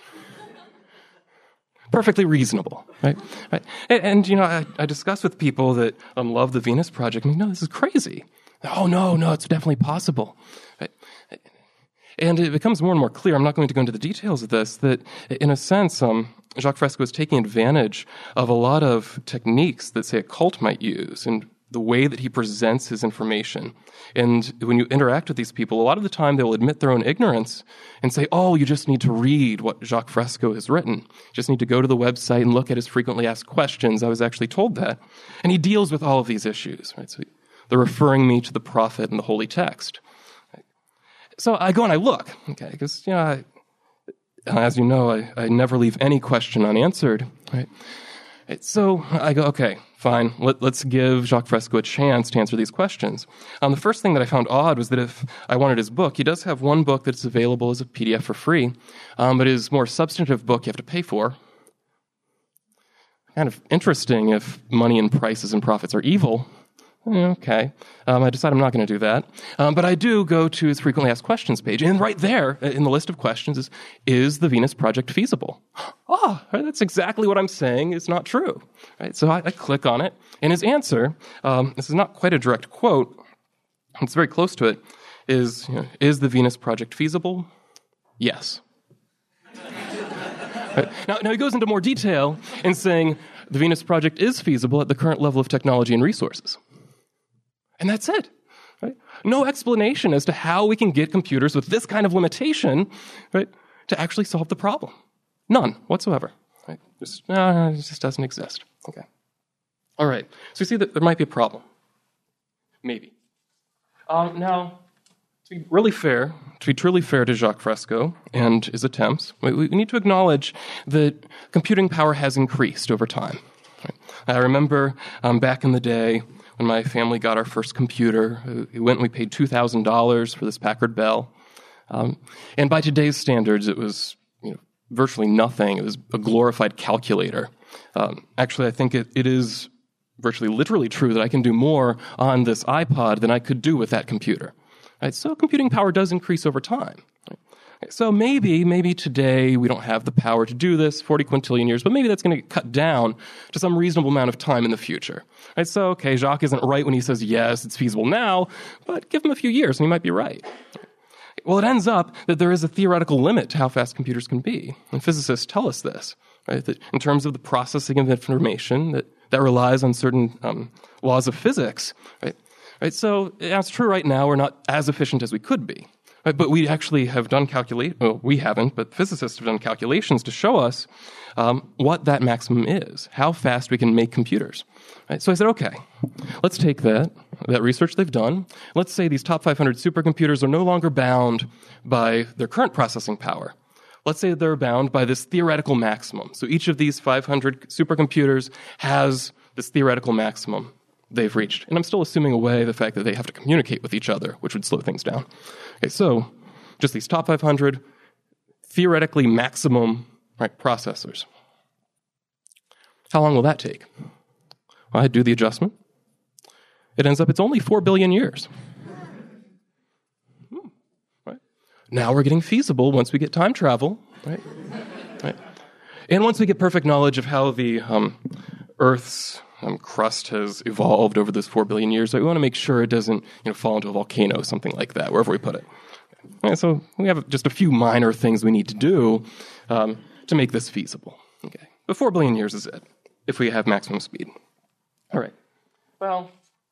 Perfectly reasonable, right? right? And, and, you know, I, I discuss with people that um, love the Venus Project, I mean, no, this is crazy. Oh, no, no, it's definitely possible. Right? And it becomes more and more clear, I'm not going to go into the details of this, that in a sense, um, Jacques Fresco is taking advantage of a lot of techniques that, say, a cult might use and the way that he presents his information. And when you interact with these people, a lot of the time they will admit their own ignorance and say, oh, you just need to read what Jacques Fresco has written. You just need to go to the website and look at his frequently asked questions. I was actually told that. And he deals with all of these issues, right? So they're referring me to the prophet and the holy text. So I go and I look, okay, because, you know, I, as you know, I, I never leave any question unanswered, right? So I go, okay, fine, Let, let's give Jacques Fresco a chance to answer these questions. Um, the first thing that I found odd was that if I wanted his book, he does have one book that's available as a P D F for free, um, but his more substantive book you have to pay for. Kind of interesting if money and prices and profits are evil. Okay. Um, I decide I'm not going to do that. Um, but I do go to his frequently asked questions page. And right there in the list of questions is, is the Venus Project feasible? Oh, that's exactly what I'm saying is not true. Right? So I, I click on it. And his answer, um, this is not quite a direct quote, it's very close to it, is, you know, is the Venus Project feasible? Yes. Right? Now, now he goes into more detail in saying the Venus Project is feasible at the current level of technology and resources. And that's it, right? No explanation as to how we can get computers with this kind of limitation, right, to actually solve the problem. None whatsoever, right? Just, uh, it just doesn't exist. Okay. All right. So you see that there might be a problem. Maybe. Um, now, to be really fair, to be truly fair to Jacques Fresco and his attempts, we, we need to acknowledge that computing power has increased over time. Right? I remember um, back in the day, when my family got our first computer, we went and we paid two thousand dollars for this Packard Bell. Um, and by today's standards, it was, you know, virtually nothing. It was a glorified calculator. Um, actually, I think it, it is virtually literally true that I can do more on this iPod than I could do with that computer. Right? So computing power does increase over time. Right? So maybe, maybe today we don't have the power to do this, forty quintillion years, but maybe that's going to get cut down to some reasonable amount of time in the future. Right? So, okay, Jacques isn't right when he says, yes, it's feasible now, but give him a few years and he might be right. Well, it ends up that there is a theoretical limit to how fast computers can be. And physicists tell us this, right? That in terms of the processing of information, that, that relies on certain um, laws of physics, right? Right? So it's true right now we're not as efficient as we could be. Right, but we actually have done calculate. Well, we haven't, but physicists have done calculations to show us um, what that maximum is, how fast we can make computers. Right, so I said, okay, let's take that, that research they've done. Let's say these top five hundred supercomputers are no longer bound by their current processing power. Let's say they're bound by this theoretical maximum. So each of these five hundred supercomputers has this theoretical maximum they've reached. And I'm still assuming away the fact that they have to communicate with each other, which would slow things down. Okay, so just these top five hundred theoretically maximum, right, processors. How long will that take? Well, I do the adjustment. It ends up it's only four billion years. Hmm, right? Now we're getting feasible once we get time travel, right? right? And once we get perfect knowledge of how the um, Earth's um, crust has evolved over those four billion years, right, we want to make sure it doesn't, you know, fall into a volcano, something like that, wherever we put it. Okay, so we have just a few minor things we need to do um, to make this feasible. Okay, but four billion years is it, if we have maximum speed. All right. Well,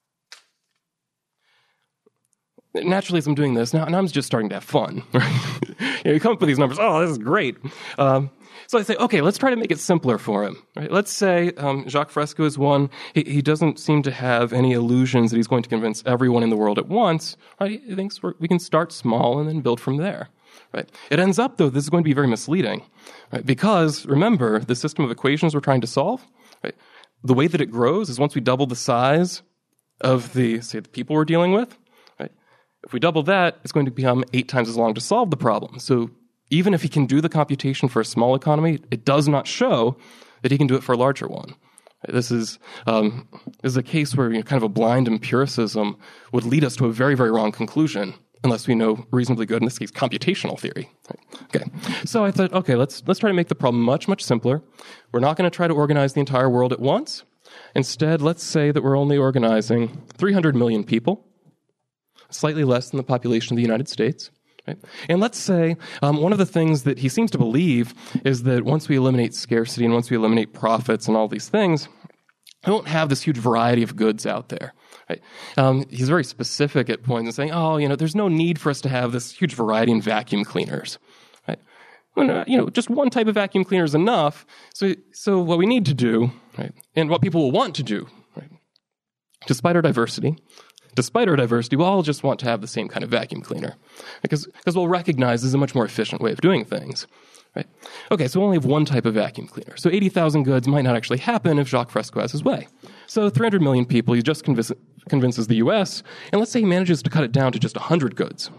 naturally, as I'm doing this, now, now I'm just starting to have fun. Right? you, know, you come up with these numbers, oh, this is great. Um, so I say, okay, let's try to make it simpler for him. Right? Let's say um, Jacques Fresco is one. He, he doesn't seem to have any illusions that he's going to convince everyone in the world at once. Right? He thinks we're, we can start small and then build from there. Right? It ends up, though, this is going to be very misleading. Right? Because, remember, the system of equations we're trying to solve, right? The way that it grows is once we double the size of the, say, the people we're dealing with, right? If we double that, it's going to become eight times as long to solve the problem. So even if he can do the computation for a small economy, it does not show that he can do it for a larger one. Right? This is um, this is a case where, you know, kind of a blind empiricism would lead us to a very, very wrong conclusion unless we know reasonably good, in this case, computational theory. Right? Okay, so I thought, okay, let's let's try to make the problem much, much simpler. We're not going to try to organize the entire world at once. Instead, let's say that we're only organizing three hundred million people, slightly less than the population of the United States. Right? And let's say um, one of the things that he seems to believe is that once we eliminate scarcity and once we eliminate profits and all these things, we won't have this huge variety of goods out there. Right? Um, he's very specific at points in saying, oh, you know, there's no need for us to have this huge variety in vacuum cleaners. Right? Well, you know, just one type of vacuum cleaner is enough. So, so what we need to do, right, and what people will want to do, right, despite our diversity, despite our diversity, we'll all just want to have the same kind of vacuum cleaner because because we'll recognize this is a much more efficient way of doing things. Right? Okay, so we only have one type of vacuum cleaner. So eighty thousand goods might not actually happen if Jacques Fresco has his way. So three hundred million people, he just convince, convinces the U S, and let's say he manages to cut it down to just one hundred goods.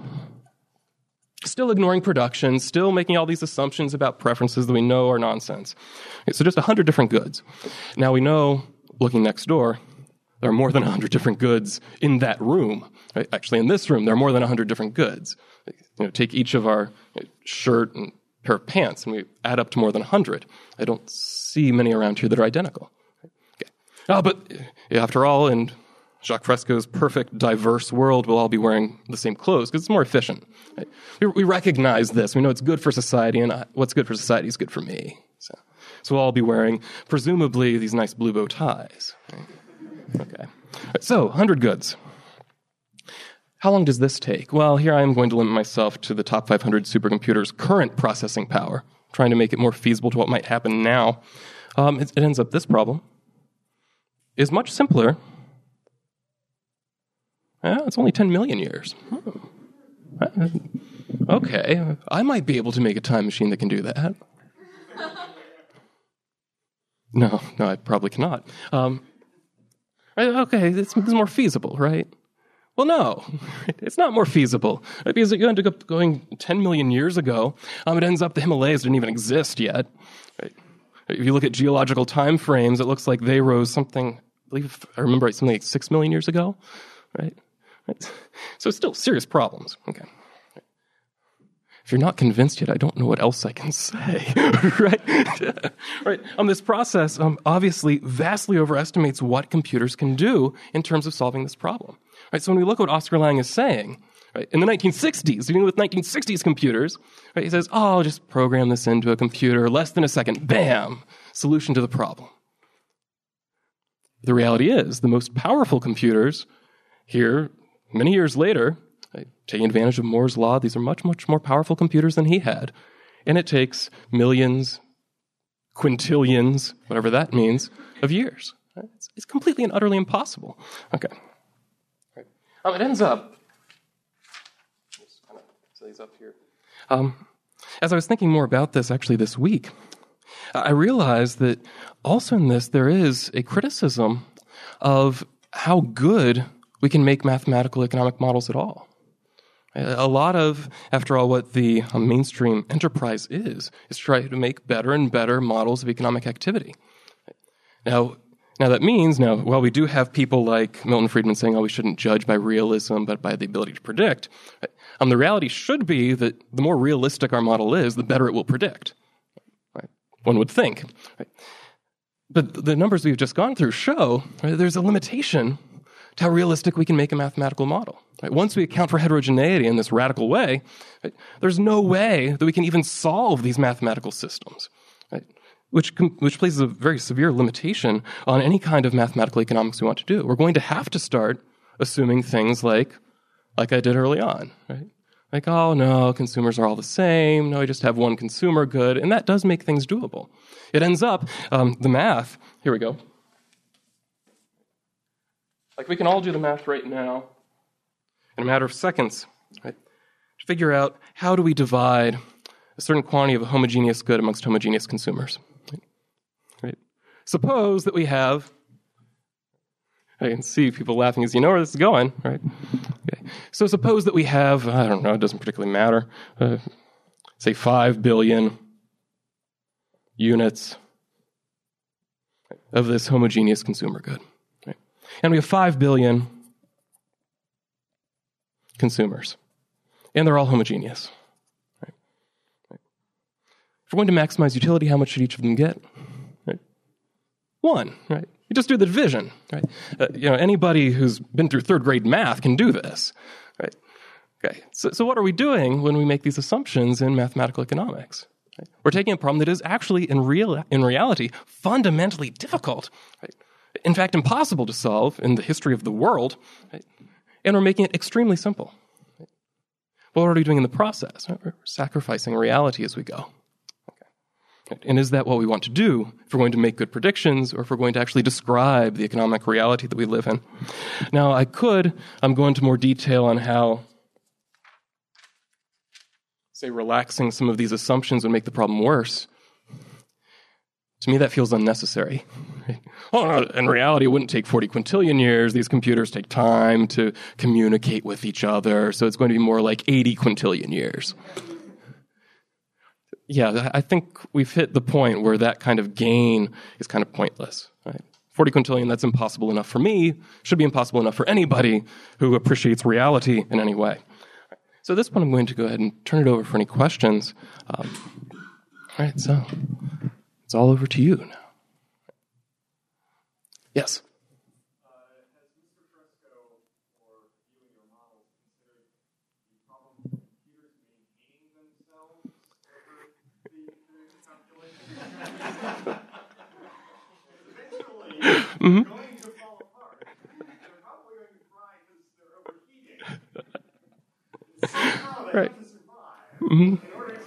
Still ignoring production, still making all these assumptions about preferences that we know are nonsense. Okay, so just one hundred different goods. Now we know, looking next door, there are more than one hundred different goods in that room. Right? Actually, in this room, there are more than one hundred different goods. You know, take each of our you know, shirt and pair of pants, and we add up to more than one hundred. I don't see many around here that are identical. Okay. Oh, but after all, in Jacques Fresco's perfect, diverse world, we'll all be wearing the same clothes because it's more efficient. Right? We, we recognize this. We know it's good for society, and what's good for society is good for me. So, so we'll all be wearing, presumably, these nice blue bow ties. Right? Okay. Right, so, one hundred goods. How long does this take? Well, here I am going to limit myself to the top five hundred supercomputers' current processing power, trying to make it more feasible to what might happen now. Um, it, it ends up this problem is much simpler. Eh, it's only ten million years. Hmm. Okay, I might be able to make a time machine that can do that. No, no, I probably cannot. Um, okay, it's, it's more feasible, right? Well, no, it's not more feasible, right? Because you ended up going ten million years ago. Um, it ends up the Himalayas didn't even exist yet. Right? If you look at geological time frames, it looks like they rose something, I believe, if I remember right, something like six million years ago, right? right? So it's still serious problems. Okay. If you're not convinced yet, I don't know what else I can say, right? right. Um, this process um, obviously vastly overestimates what computers can do in terms of solving this problem. Right, so when we look at what Oscar Lange is saying, right, in the nineteen sixties, dealing with nineteen sixties computers, right, he says, oh, I'll just program this into a computer, less than a second, bam, solution to the problem. The reality is, the most powerful computers here, many years later, right, taking advantage of Moore's law, these are much, much more powerful computers than he had. And it takes millions, quintillions, whatever that means, of years. Right? It's, it's completely and utterly impossible. Okay. Um, it ends up, just kind of set these up here. Um, as I was thinking more about this actually this week, I realized that also in this there is a criticism of how good we can make mathematical economic models at all. A lot of, after all, what the um, mainstream enterprise is, is try to make better and better models of economic activity. Now, Now that means, now, while we do have people like Milton Friedman saying, oh, we shouldn't judge by realism, but by the ability to predict, right? um, the reality should be that the more realistic our model is, the better it will predict. Right? One would think. Right? But the numbers we've just gone through show right, there's a limitation to how realistic we can make a mathematical model. Right? Once we account for heterogeneity in this radical way, right, there's no way that we can even solve these mathematical systems, right? which, which places a very severe limitation on any kind of mathematical economics we want to do. We're going to have to start assuming things like, like I did early on, right? Like, oh, no, consumers are all the same. No, I just have one consumer good. And that does make things doable. It ends up, um, the math, here we go. Like, we can all do the math right now in a matter of seconds, right? To figure out how do we divide a certain quantity of a homogeneous good amongst homogeneous consumers, right? Right? Suppose that we have, I can see people laughing as you know where this is going, right? Okay. So suppose that we have, I don't know, it doesn't particularly matter, uh, say five billion units of this homogeneous consumer good. Right? And we have five billion consumers. And they're all homogeneous. Right? Right. If we're going to maximize utility, how much should each of them get? Right? One, right? You just do the division, right? Uh, you know, anybody who's been through third grade math can do this, right? Okay, so, so what are we doing when we make these assumptions in mathematical economics? Right? We're taking a problem that is actually, in real, in reality, fundamentally difficult, right? In fact, impossible to solve in the history of the world, right? And we're making it extremely simple. Right? What are we doing in the process? Right? We're sacrificing reality as we go. And is that what we want to do if we're going to make good predictions or if we're going to actually describe the economic reality that we live in? Now, I could um, go into more detail on how, say, relaxing some of these assumptions would make the problem worse. To me, that feels unnecessary. Oh, in reality, it wouldn't take forty quintillion years. These computers take time to communicate with each other, so it's going to be more like eighty quintillion years. Yeah, I think we've hit the point where that kind of gain is kind of pointless. Right? forty quintillion, that's impossible enough for me, should be impossible enough for anybody who appreciates reality in any way. So at this point, I'm going to go ahead and turn it over for any questions. Um, all right, so it's all over to you now. Yes? Mm-hmm. Going to fall apart. They're probably going to fry because they're overheating. Somehow they right. have to survive mm-hmm. in order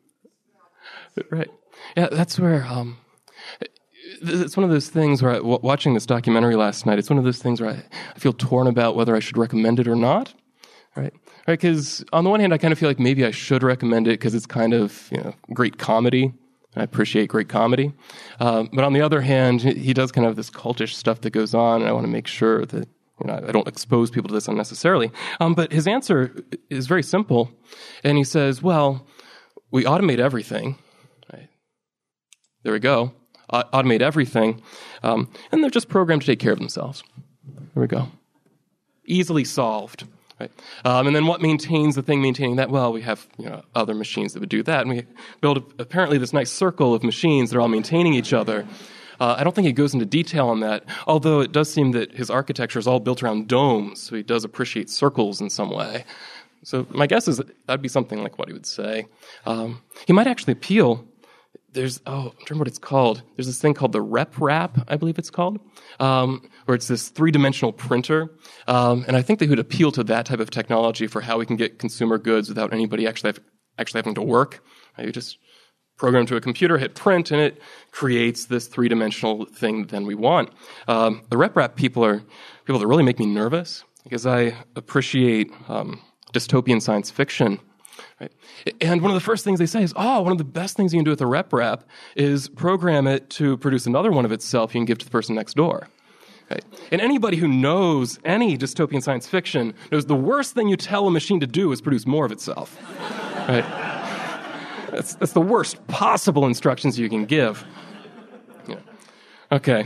to... Right. Yeah, that's where... Um, it's one of those things where, I, w- watching this documentary last night, it's one of those things where I, I feel torn about whether I should recommend it or not. Right? Right? Because on the one hand, I kind of feel like maybe I should recommend it because it's kind of, you know, great comedy. I appreciate great comedy. Um, but on the other hand, he does kind of have this cultish stuff that goes on, and I want to make sure that, you know, I don't expose people to this unnecessarily. Um, but his answer is very simple. And he says, well, we automate everything. Right? There we go. Uh, automate everything. Um, and they're just programmed to take care of themselves. There we go. Easily solved. Right. Um, and then what maintains the thing maintaining that? Well, we have, you know, other machines that would do that. And we build a, apparently this nice circle of machines that are all maintaining each other. Uh, I don't think he goes into detail on that, although it does seem that his architecture is all built around domes, so he does appreciate circles in some way. So my guess is that that'd be something like what he would say. Um, he might actually appeal. There's, oh, I don't remember what it's called. There's this thing called the RepRap, I believe it's called, um, where it's this three-dimensional printer. Um, and I think they would appeal to that type of technology for how we can get consumer goods without anybody actually have, actually having to work. Right? You just program to a computer, hit print, and it creates this three-dimensional thing that then we want. Um, the RepRap people are people that really make me nervous because I appreciate um, dystopian science fiction. Right. And one of the first things they say is, oh, one of the best things you can do with a RepRap is program it to produce another one of itself you can give to the person next door. Right. And anybody who knows any dystopian science fiction knows the worst thing you tell a machine to do is produce more of itself. Right. That's, that's the worst possible instructions you can give. Yeah. Okay.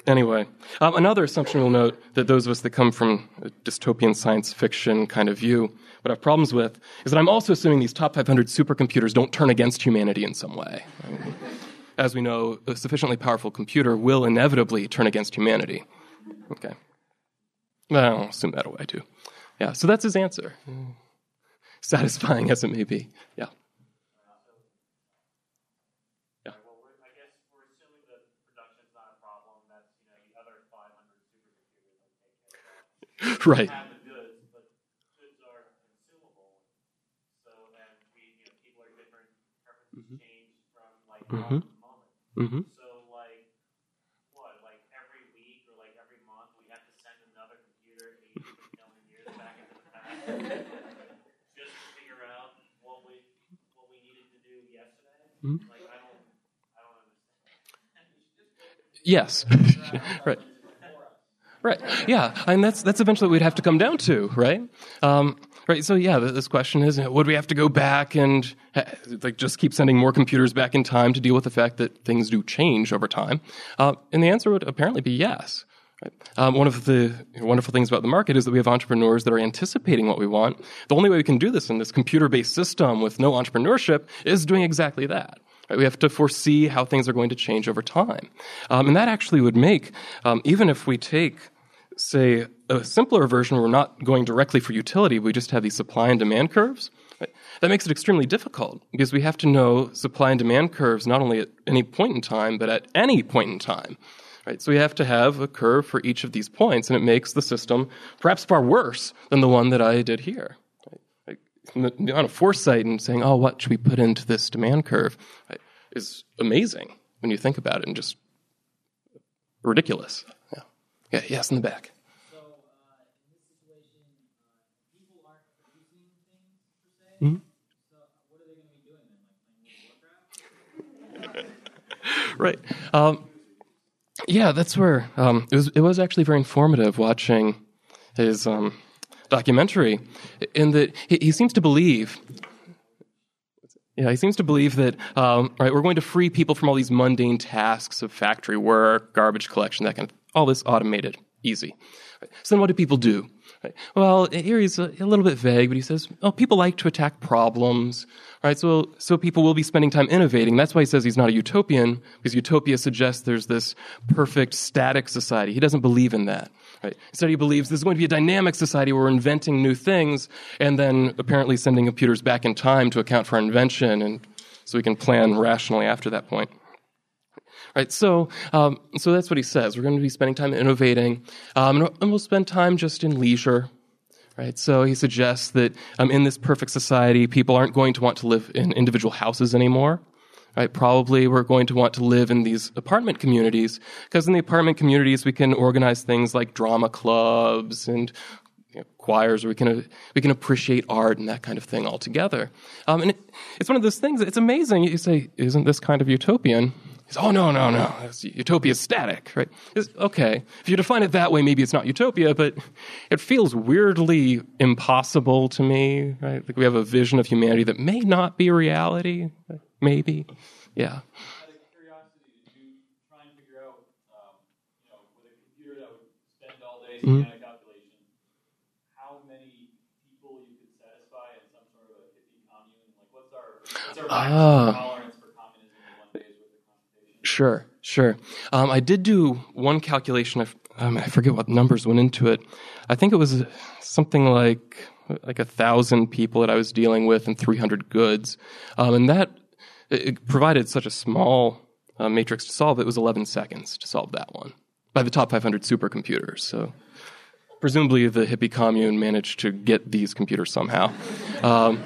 Anyway, um, another assumption we'll note that those of us that come from a dystopian science fiction kind of view would have problems with is that I'm also assuming these top five hundred supercomputers don't turn against humanity in some way. As we know, a sufficiently powerful computer will inevitably turn against humanity. Okay. Well, I'll assume that away, too. Yeah, so that's his answer. Satisfying as it may be. Yeah. Right. Have the goods, but goods are consumable. So then we, you know, people are different, preferences mm-hmm. change from like mm-hmm. moment to moment. Mm-hmm. So like, what, like every week or like every month we have to send another computer eighty million years back into the past just to figure out what we what we needed to do yesterday. Mm-hmm. Like I don't, I don't understand. Yes. Right. Right. Yeah. And that's that's eventually what we'd have to come down to, right? Um, right. So yeah, this question is: would we have to go back and like just keep sending more computers back in time to deal with the fact that things do change over time? Uh, and the answer would apparently be yes. Right? Um, one of the wonderful things about the market is that we have entrepreneurs that are anticipating what we want. The only way we can do this in this computer-based system with no entrepreneurship is doing exactly that. Right? We have to foresee how things are going to change over time. Um, and that actually would make, um, even if we take say, a simpler version where we're not going directly for utility, we just have these supply and demand curves, right? That makes it extremely difficult because we have to know supply and demand curves not only at any point in time, but at any point in time, right? So we have to have a curve for each of these points, and it makes the system perhaps far worse than the one that I did here. Right? Like, the amount of foresight and saying, oh, what should we put into this demand curve, right, is amazing when you think about it and just ridiculous. Yeah. Yeah, yes, in the back. So, uh, in this situation, uh, people aren't producing things, per se. Mm-hmm. So, what are they going to be doing then? Like playing World of Warcraft? Right. Um, yeah, that's where um, it was. It was actually very informative watching his um, documentary, in that he, he seems to believe. Yeah, he seems to believe that, um, right, we're going to free people from all these mundane tasks of factory work, garbage collection, that kind of, all this automated, easy. Right. So then what do people do? Right. Well, here he's a, a little bit vague, but he says, oh, people like to attack problems, right? So, so people will be spending time innovating. That's why he says he's not a utopian, because utopia suggests there's this perfect static society. He doesn't believe in that. Right. Instead, he believes there's going to be a dynamic society where we're inventing new things and then apparently sending computers back in time to account for our invention, and so we can plan rationally after that point. Right. So, um, so that's what he says. We're going to be spending time innovating, um, and we'll spend time just in leisure. Right. So he suggests that um, in this perfect society, people aren't going to want to live in individual houses anymore. Right, probably we're going to want to live in these apartment communities, because in the apartment communities we can organize things like drama clubs and you know, choirs, or we can uh, we can appreciate art and that kind of thing all together. Um, and it, it's one of those things. It's amazing. You say, "Isn't this kind of utopian?" He's, "Oh no, no, no. Utopia is static, right?" It's, okay, if you define it that way, maybe it's not utopia, but it feels weirdly impossible to me. Right, like we have a vision of humanity that may not be reality. Maybe, yeah. Out of curiosity, did you try and figure out, um, you know, with a computer that would spend all day doing mm-hmm. a calculation, how many people you could satisfy in some sort of a hippie commune? Like, what's our what's our maximum uh, tolerance for communism in one day's worth of computation? Sure, sure. Um, I did do one calculation. Of, um, I forget what numbers went into it. I think it was something like like a thousand people that I was dealing with and three hundred goods, um, and that. It provided such a small uh, matrix to solve. It was eleven seconds to solve that one by the top five hundred supercomputers. So presumably the hippie commune managed to get these computers somehow. Um,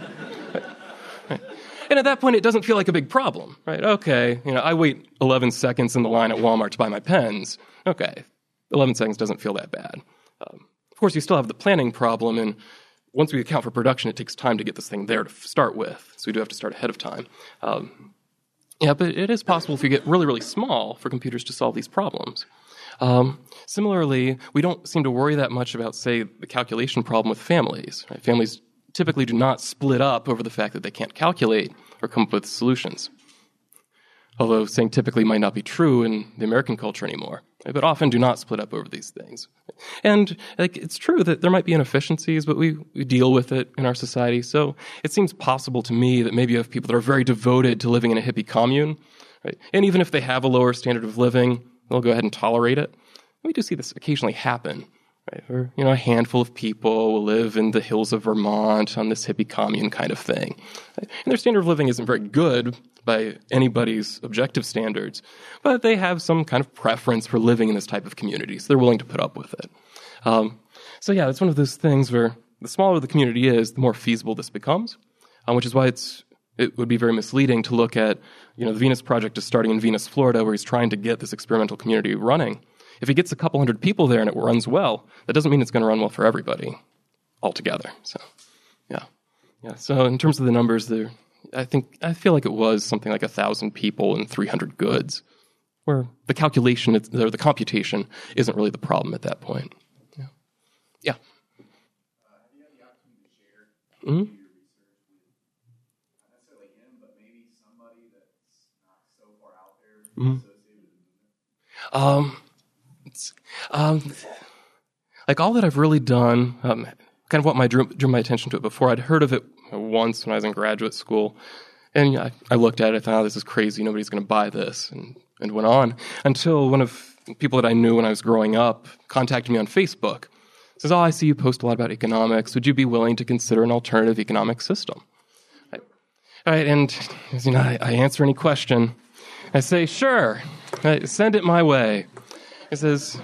right. And at that point, it doesn't feel like a big problem, right? Okay, you know, I wait eleven seconds in the line at Walmart to buy my pens. Okay, eleven seconds doesn't feel that bad. Um, of course, you still have the planning problem, and once we account for production, it takes time to get this thing there to start with. So we do have to start ahead of time. Um, yeah, but it is possible if you get really, really small for computers to solve these problems. Um, similarly, we don't seem to worry that much about, say, the calculation problem with families. Right? Families typically do not split up over the fact that they can't calculate or come up with solutions. Although saying typically might not be true in the American culture anymore. right, but often do not split up over these things. And like, it's true that there might be inefficiencies, but we, we deal with it in our society. So it seems possible to me that maybe you have people that are very devoted to living in a hippie commune, right? And even if they have a lower standard of living, they'll go ahead and tolerate it. We do see this occasionally happen, right? Where, you know, a handful of people will live in the hills of Vermont on this hippie commune kind of thing. Right? And their standard of living isn't very good by anybody's objective standards, but they have some kind of preference for living in this type of community, so they're willing to put up with it. Um, so yeah, it's one of those things where the smaller the community is, the more feasible this becomes, um, which is why it's it would be very misleading to look at, you know, the Venus Project is starting in Venus, Florida, where he's trying to get this experimental community running. If he gets a couple hundred people there and it runs well, that doesn't mean it's going to run well for everybody altogether. So, yeah. Yeah. So in terms of the numbers, there, I think, I feel like it was something like a thousand people and three hundred goods, where the calculation, or the computation isn't really the problem at that point. Yeah. Yeah. Uh, have you had the opportunity to share mm-hmm. your research with, not necessarily him, but maybe somebody that's not so far out there mm-hmm. associated with the movement? Um, Um, like all that I've really done, um, kind of what my drew, drew my attention to it before. I'd heard of it once when I was in graduate school, and I, I looked at it, I thought, oh, this is crazy, nobody's going to buy this, and, and went on until one of the people that I knew when I was growing up contacted me on Facebook. Says, oh, I see you post a lot about economics. Would you be willing to consider an alternative economic system? I, all right, and you know, I, I answer any question. I say, sure, right, send it my way. It says,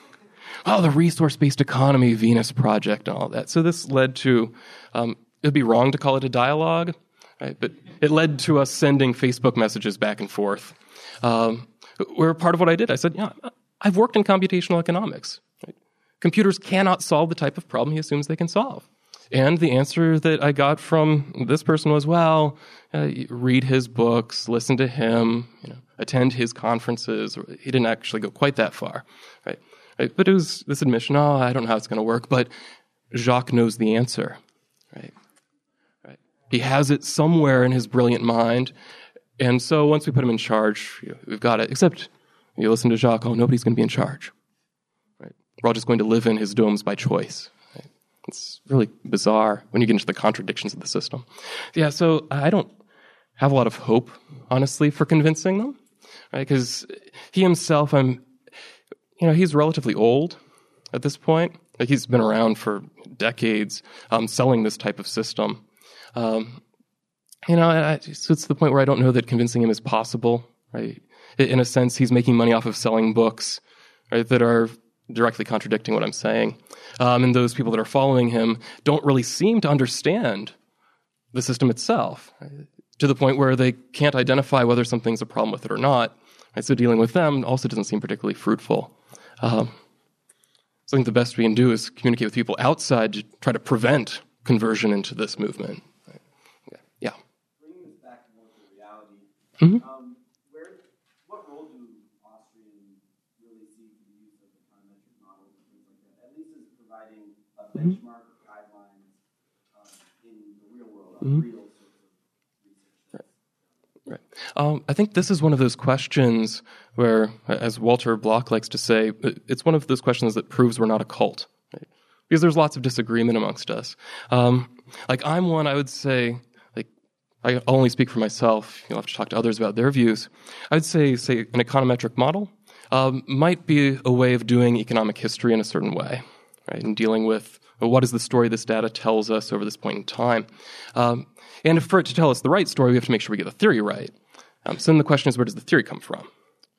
oh, the resource-based economy Venus Project and all that. So this led to, um, it would be wrong to call it a dialogue, right? But it led to us sending Facebook messages back and forth. Um, where part of what I did, I said, yeah, I've worked in computational economics. Right? Computers cannot solve the type of problem he assumes they can solve. And the answer that I got from this person was, well, uh, read his books, listen to him, you know, attend his conferences. He didn't actually go quite that far, right? right? But it was this admission, oh, I don't know how it's going to work, but Jacques knows the answer, right? right? He has it somewhere in his brilliant mind. And so once we put him in charge, you know, we've got it. Except you listen to Jacques, oh, nobody's going to be in charge, right? We're all just going to live in his domes by choice. It's really bizarre when you get into the contradictions of the system. Yeah, so I don't have a lot of hope, honestly, for convincing them, right? Because he himself, I'm, you know, he's relatively old at this point. Like he's been around for decades, um, selling this type of system. Um, you know, I, so it's the point where I don't know that convincing him is possible, right? In a sense, he's making money off of selling books, right, that are directly contradicting what I'm saying. Um, and those people that are following him don't really seem to understand the system itself, right? To the point where they can't identify whether something's a problem with it or not. Right? So dealing with them also doesn't seem particularly fruitful. Um, so I think the best we can do is communicate with people outside to try to prevent conversion into this movement. Right? Yeah. Bringing this back to more to reality, mm-hmm. um, where, what role do Austrian really see for the use of econometric models and things like that? At least as providing a benchmark or guidelines um, in the real world, on mm-hmm. real sorts of research. Right. Um, I think this is one of those questions where, as Walter Block likes to say, it's one of those questions that proves we're not a cult. Right? Because there's lots of disagreement amongst us. Um, like I'm one, I would say, like I only speak for myself. You'll have to talk to others about their views. I would say, say an econometric model um, might be a way of doing economic history in a certain way, right? And dealing with well, what is the story this data tells us over this point in time. Um, and for it to tell us the right story, we have to make sure we get the theory right. Um, so then the question is, where does the theory come from?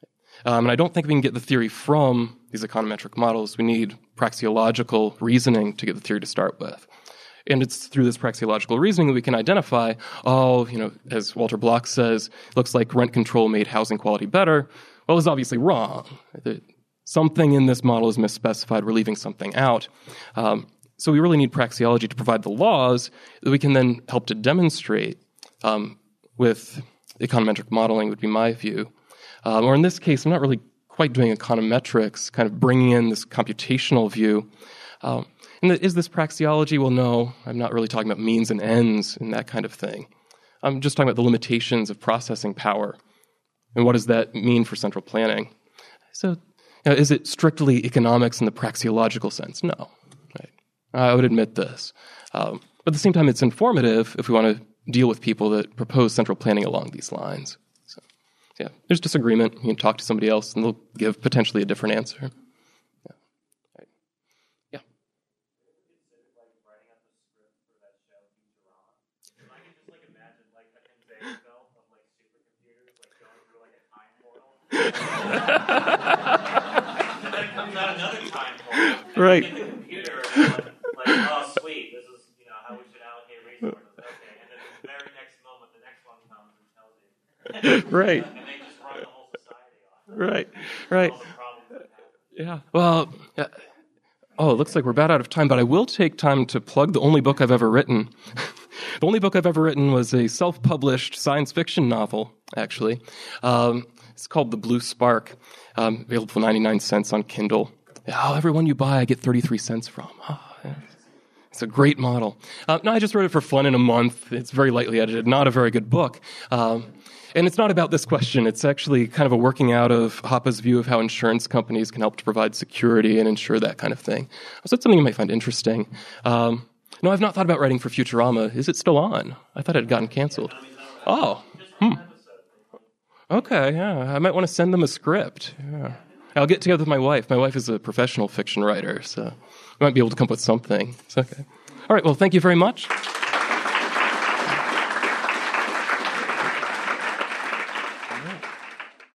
Um, and I don't think we can get the theory from these econometric models. We need praxeological reasoning to get the theory to start with. And it's through this praxeological reasoning that we can identify, oh, you know, as Walter Block says, looks like rent control made housing quality better. Well, it's obviously wrong. Something in this model is misspecified. We're leaving something out. Um, so we really need praxeology to provide the laws that we can then help to demonstrate um, with econometric modeling would be my view. Um, or in this case, I'm not really quite doing econometrics, kind of bringing in this computational view. Um, and the, is this praxeology? Well, no, I'm not really talking about means and ends and that kind of thing. I'm just talking about the limitations of processing power and what does that mean for central planning. So Now, is it strictly economics in the praxeological sense? No. Right? I would admit this. Um, but at the same time, it's informative if we want to deal with people that propose central planning along these lines. So, yeah, there's disagreement. You can talk to somebody else, and they'll give potentially a different answer. Yeah. Right. Yeah. I can just like imagine like a conveyor belt of like supercomputers like going through like a time portal. And then it comes out another time portal. And Right. you get the computer and like, like, oh sweet, this is you know how we should allocate resources. Okay. And then the very next moment the next one comes and tells you. Right. And they just run the whole society off. Right. Right. All the problems that happen. Yeah. Well, uh, oh, it looks like we're about out of time, but I will take time to plug the only book I've ever written. The only book I've ever written was a self-published science fiction novel, actually. Um, it's called The Blue Spark, um, available for ninety-nine cents on Kindle. Oh, every one you buy, I get thirty-three cents from. Oh, yeah. It's a great model. Uh, no, I just wrote it for fun in a month. It's very lightly edited, not a very good book. Um, and it's not about this question. It's actually kind of a working out of Hoppe's view of how insurance companies can help to provide security and ensure that kind of thing. So that's something you might find interesting. Um, no, I've not thought about writing for Futurama. Is it still on? I thought it had gotten canceled. Oh, hmm. Okay, yeah. I might want to send them a script. Yeah. I'll get together with my wife. My wife is a professional fiction writer, so we might be able to come up with something. It's okay. All right, well, thank you very much.